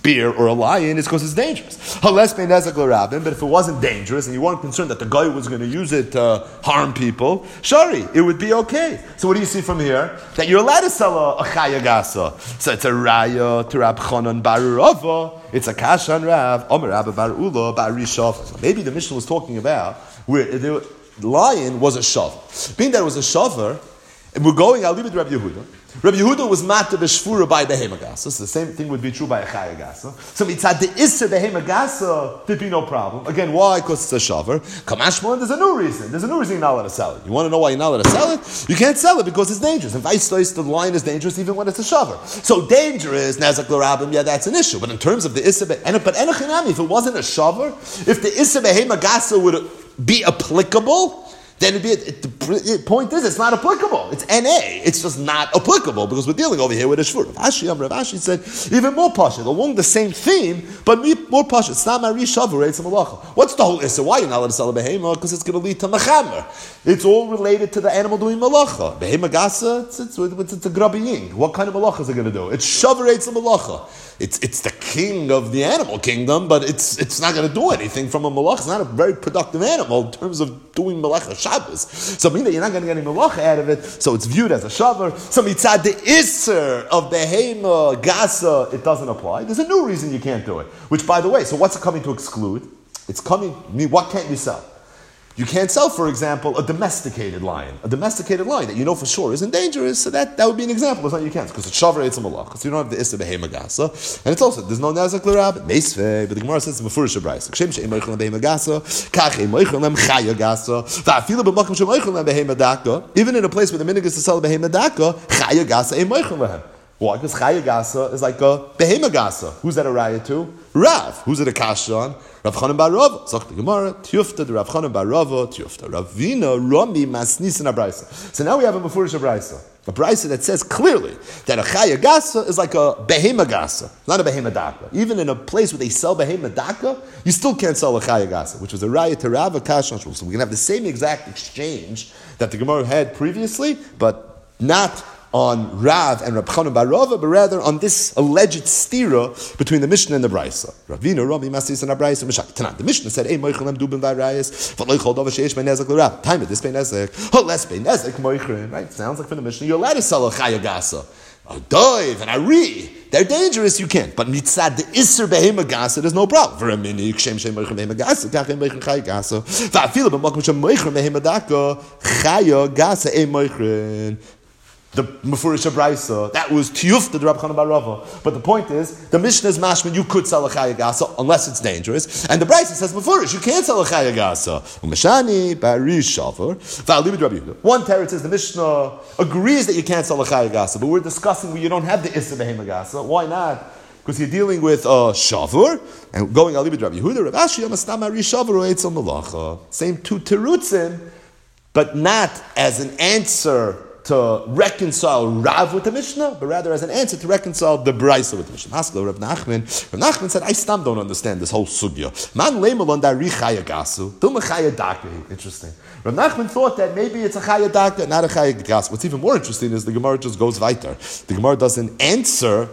bear or a lion, it's because it's dangerous. Halas bein nezek l'rabim, but if it wasn't dangerous and you weren't concerned that the guy was going to use it to harm people, shari, it would be okay. So what do you see from here? That you're allowed to sell a chaya gasa. So it's a raya to Rab Chanan bar Rava. It's a kashan Rav, Omer Rabba bar Ula bar Rishav. Maybe the Mishnah was talking about where the lion was a shavar. Being that it was a shavar, and we're going, I'll leave it to Rabbi Yehuda. Rabbi Yehuda was matter b'shvura by behema gasa. So the same thing would be true by a chaya gasa. So mitzad the issa behema gasa, there'd be no problem. Again, why? Because it's a shavar. Kamashmon, there's a new reason. There's a new reason you're not allowed to sell it. You want to know why you're not allowed to sell it? You can't sell it because it's dangerous. And vice versa, the lion is dangerous even when it's a shavar. So dangerous, nazak l'rabim, yeah, that's an issue. But in terms of the issa, but enochinami, if it wasn't a shavar, if the issa behema gasa would be applicable, then it'd be the point is it's not applicable. It's NA. It's just not applicable because we're dealing over here with a shvur. Rav Ashi said even more pashut along the same theme, but more pashut. It's not mari shavu it's a malacha. What's the whole issue? Why you're not allowed to sell a behema? Because it's going to lead to machamer. It's all related to the animal doing malacha. Behema gasa, it's a grabiying. What kind of malacha is it going to do? It's shavu it's a malacha. It's the king of the animal kingdom, but it's not going to do anything from a malach. It's not a very productive animal in terms of doing malacha Shabbos. So meaning that you're not going to get any malacha out of it. So it's viewed as a shavar. So mitzad the iser of behema gasa, it doesn't apply. There's a new reason you can't do it. Which, by the way, so what's it coming to exclude? It's coming. What can't you sell? You can't sell, for example, a domesticated lion. A domesticated lion that you know for sure isn't dangerous, so that would be an example. It's not you can't, because it's shavar it's a malach. So you don't have the issa behema gasa. And it's also, there's no nazak l'rab, meisvei, but the Gemara says it's mefurish abrayis. Kshem she'em moichel behema gasa, kach em moichel chaya gasa, va'afilu b'makom she'moichel behema daka, even in a place where the minig is to sell behema daka, chaya gasa em moichel lehem. Why? Because chaya gasa is like a behema gasa. Who's that a raya to? Rav. Who's it a kasha on? Rav Chanan bar Rava. Zok the Gemara. Tiyufta the Rav Chanan bar Rava. Tiyufta. Ravina Rami Masnis in a brayso. So now we have a mefurish brayso. A brayso that says clearly that a chaya gasa is like a behema gasa, not a behema daka. Even in a place where they sell behema daka, you still can't sell a chaya gasa, which was a raya to Rav kasha. So we're going to have the same exact exchange that the Gemara had previously, but not on Rav and Rab Chanan bar Rava, but rather on this alleged stira between the Mishnah and the Brisa. Ravina, Rami, Masis, and Abrayis, and Meshach. Tanan. The Mishnah said, "Ei moichelem dubim v'arayis, v'loich hold over sheish bein nezek l'Rav." Time of this bein nezek, holes bein nezek moichelem. Right? Sounds like from the Mishnah. You're allowed to sell a chaya gasa, a doiv, and a ri. They're dangerous. You can't. But mitzad the iser behema gasa, there's no problem. For a mini kshem shem moichelem behema gasa, kachem moichelem chaya gasa. Va'afilu b'makom shem moichelem behema daka, chaya gasa ei moichelem. The Mefurish Brayso, that was Tiyufta the Rab Chanan bar Rava. But the point is, the Mishnah is mashman, you could sell a chaya gasa unless it's dangerous. And the Brayso says Mefurish, you can't sell a chaya gasa. Umeshani bari shavar. Va'alibid Rabbi Yehuda. One teretz says the Mishnah agrees that you can't sell a chaya gasa, but we're discussing where you don't have the issa behema gasa. Why not? Because you're dealing with a shavur, and going alibid Rabbi Yehuda, Rav Ashi Amastam Ari Shavur Eitzel Malacha. Same two terutzim, but not as an answer to reconcile Rav with the Mishnah, but rather as an answer to reconcile the Brisa with the Mishnah. Haskell, Rav Nachman. Rav Nachman said, I still don't understand this whole sugya. Man leimelon dari chaya gasu, duma chaya dakri. Interesting. Rav Nachman thought that maybe it's a chaya dakri, not a chaya gasu. What's even more interesting is the Gemara just goes weiter. The Gemara doesn't answer.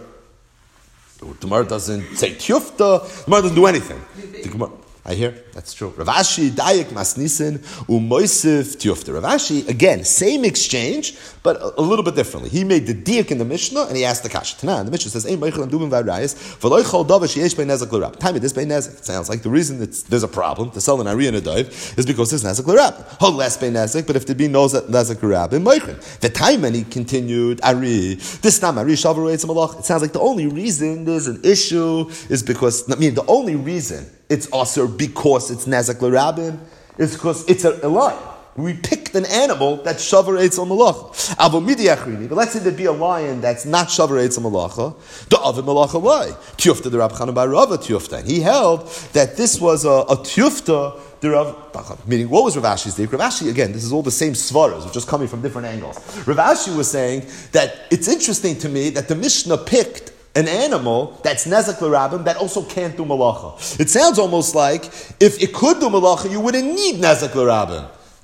The Gemara doesn't say tiyufta. The Gemara doesn't do anything. The Gemara, I hear that's true. Rav Ashi dayak masnisin umoisif tiyufta. Rav Ashi again, same exchange, but a little bit differently. He made the diak in the Mishnah and he asked the kasha. Tanan, the Mishnah says, "Ein meichel dubim v'arayis v'loy chol davar sheyesh bein nezek l'rab." Time of this bein nezek. It sounds like the reason that there's a problem to sell an ari and a dive is because there's nezek l'rab. Hol less bein nezek, but if there be no nezek l'rab in meichel, the time and he continued ari. This time ari shavu eitz malach. It sounds like the only reason there's an issue is because the only reason it's also because it's nezek l'rabim is because it's a lion. We picked an animal that's shavar eitz al malacha. But let's say there'd be a lion that's not shavar eitz al malacha. The other malacha lie. Tiyufta the Rab Chanan bar Rava tiyufta. And he held that this was a tiyufta. Meaning, what was Rav Ashi's take? Rav Ashi, again, this is all the same svaras, which is coming from different angles. Rav Ashi was saying that it's interesting to me that the Mishnah picked an animal that's nezek l'rabim that also can't do malacha. It sounds almost like if it could do malacha, you wouldn't need nezek l'rabim.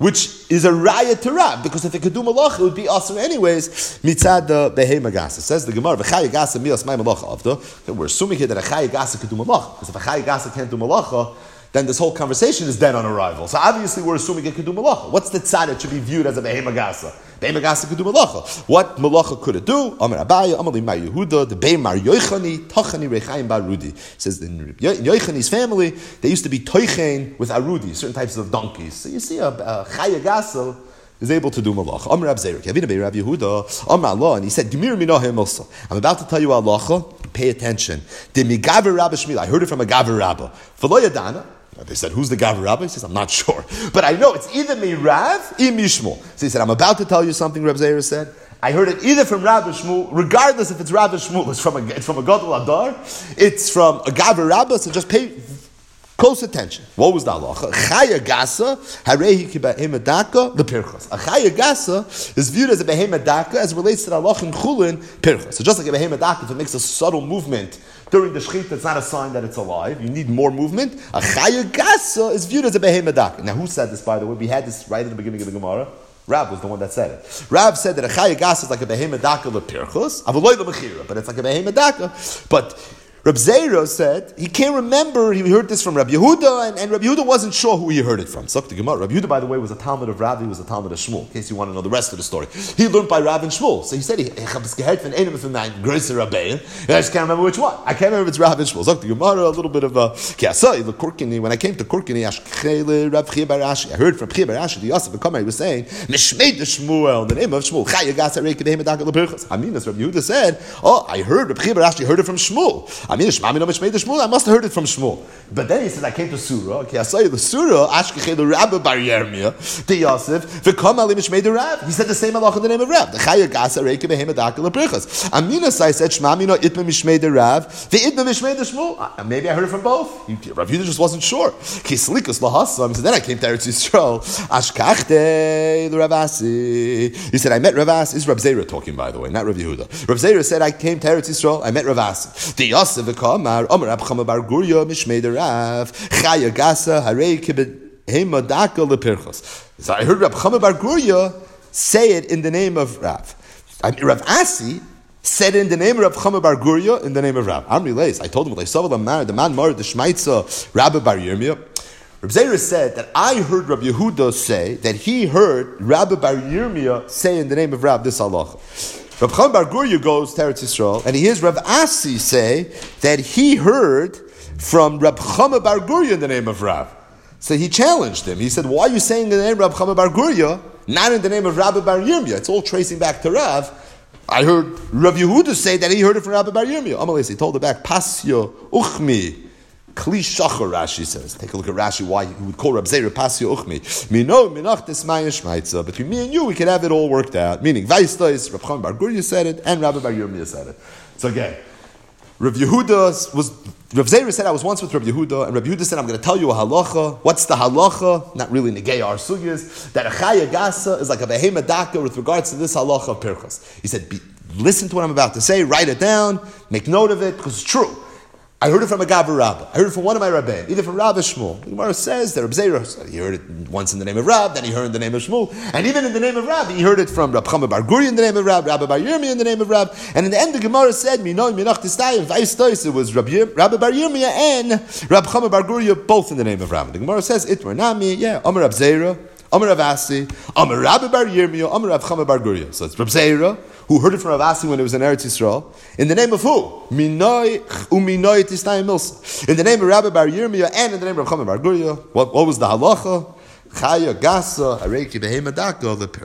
which is a raya to Rav, because if it could do malacha, it would be awesome anyways. Mitzad the behema gasa. Says the Gemara, v'chaya gasa milas may malacha avda. We're assuming here that a chaya gasa could do malacha, because if a chaya gasa can't do malacha, then this whole conversation is dead on arrival. So obviously we're assuming it could do malacha. What's the tzad that should be viewed as a behema gasa? Behema gasa could do malacha. What malacha could it do? Amar Abaye, Amar Limar Yehuda, the Beimar Yoichani, Tochani Rechaim Barudi. Says in Yoichani's family, they used to be toichen with arudi, certain types of donkeys. So you see a chaya gasa is able to do malacha. Amar Rab Zerek, Yavina Bei Rab Yehuda, Amar Allah, and he said, Gemir Minahem also. I'm about to tell you halacha. Pay attention. The Migaver Rabba Shmuel. I heard it from a Gaver Rabba. V'lo Yadana. They said, who's the Gaver Rabba? He says, I'm not sure. But I know it's either Mirav or Mishmul. So he said, I'm about to tell you something, Reb Zera said. I heard it either from Rabbi Shmuel, regardless if it's Rabbi Shmuel, it's from a Gadol Adar, it's from a Gaver Rabba, so just pay close attention. What was the halacha? Chaya gasa, harehi ki behema daka, the pirchas. A chaya gasa is viewed as a behema daka as it relates to the halacha in chulin, pirchas. So just like a behema daka, if it makes a subtle movement during the shechit, that's not a sign that it's alive. You need more movement. A chaya gasa is viewed as a behema daka. Now, who said this, by the way? We had this right at the beginning of the Gemara. Rav was the one that said it. Rav said that a chaya gasa is like a behema daka lepirchos, avoloy lemechira, but it's like a behema daka. But Reb Zera said he can't remember. He heard this from Rabbi Yehuda, and Rabbi Yehuda wasn't sure who he heard it from. So the Gemara. Rabbi Yehuda, by the way, was a Talmud of Rav. He was a Talmud of Shmuel. In case you want to know the rest of the story, he learned by Rav and Shmuel. So he said he heard from einem from nine größer Rabbein. I just can't remember which one. I can't remember if it's Rav and Shmuel. So the Gemara, a little bit of a kiasa. The Kurkini. When I came to Kurkini, I heard from Chia Barashi. The Yosef Kamar, he was saying Mishmei de Shmuel, the name of Shmuel. Chayagas Arei Kedei Medak LePirchas. I mean, as Rabbi Yehuda said, oh, I heard Chia Barashi heard it from Shmuel. I mean, Shmami no Mishmei. I must have heard it from Shmuel. But then he says, I came to Surah. Okay, I saw you the Surah. Ashkechei the Rabbi Bar Yirmiyah, the Yosef, v'kom alim mishmei the Rab. He said the same halach in the name of Rab. The Chaya Gasa Reike Behema Daka Leprichas. Aminas I said Shmamino Itma Mishmei the Rab, the Itma Mishmei the Shmuel. Maybe I heard it from both. Rav Yehuda just wasn't sure. Kislikus lahasam. So then I came to Eretz Yisrael. Ashkachte the Rav Asi. He said, I met Rav Asi. This is Rav Zera talking, by the way, not Rav Yehuda. Rav Zera said, I came to Eretz Yisrael. I met Rav Asi. The Yosef v'kom Rab Chama Bar Gurya Mishmei the Rav Chaya Gasa Harei Kibehema Daka Lepirchos. So I heard Rab Chama Bar Gurya say it in the name of Rav. Rav Asi said it in the name of Rab Chama Bar Gurya in the name of Rav. Amri Leis. I told him, the man married the Shmaitza Rabbi Bar Yirmiyah. Reb Zera said that I heard Rabbi Yehuda say that he heard Rabbi Bar Yirmiyah say in the name of Rav this halacha. Rab Chama Bar Gurya goes to Eretz Yisrael, and he hears Rav Asi say that he heard from Rab Chama Bar Gurya in the name of Rav. So he challenged him. He said, why are you saying in the name of Rab Chama Bar Gurya, not in the name of Rabbi Bar Yirmiyah? It's all tracing back to Rav. I heard Rav Yehuda say that he heard it from Rabbi Bar Yirmiyah. Amalei, he told it back, Pasya Uchmi. Kli Shachar, Rashi says. Take a look at Rashi, why he would call Rab Zera Pasya Uchmi. Mino minach desmaya shmaitza. Between me and you, we can have it all worked out. Meaning, Vaista is Rab Chama Bar Gurya said it, and Rabbi Bar Yirmiyah said it. So again, Rav Zera said, I was once with Rav Yehuda, and Rav Yehuda said, I'm going to tell you a halacha. What's the halacha? Not really negay our sugyas. That a chaya gasa is like a behema daka with regards to this halacha of pirchas. He said, listen to what I'm about to say, write it down, make note of it, because it's true. I heard it from a Gaver Rabba. I heard it from one of my Rabbein, either from Rav or Shmuel. The Gemara says that Reb Zera, he heard it once in the name of Rav, then he heard it in the name of Shmuel, and even in the name of Rav, he heard it from Rab Chama Bar Gurya in the name of Rav, Rabbi Bar Yirmiyah in the name of Rav, and in the end the Gemara said, Minoi Minach Tistayim, Vaistois, it was Rabbi Bar Yirmiyah and Rab Chama Bar Gurya, both in the name of Rav. The Gemara says, Itmar Nami, yeah, Amar Rab Zera, Amar Rav Asi, Amar Rabbi Bar Yirmiyah, Amar Rab Chama Bar Gurya. So it's Rab Zera, who heard it from Rav Asi when it was in Eretz Yisrael, in the name of who? Minoi u'minoi tistayim milsa. In the name of Rabbi Bar Yirmiyah and in the name of Chama Bar Gurya. What was the halacha? Chaya gasa, harei ki behema daka,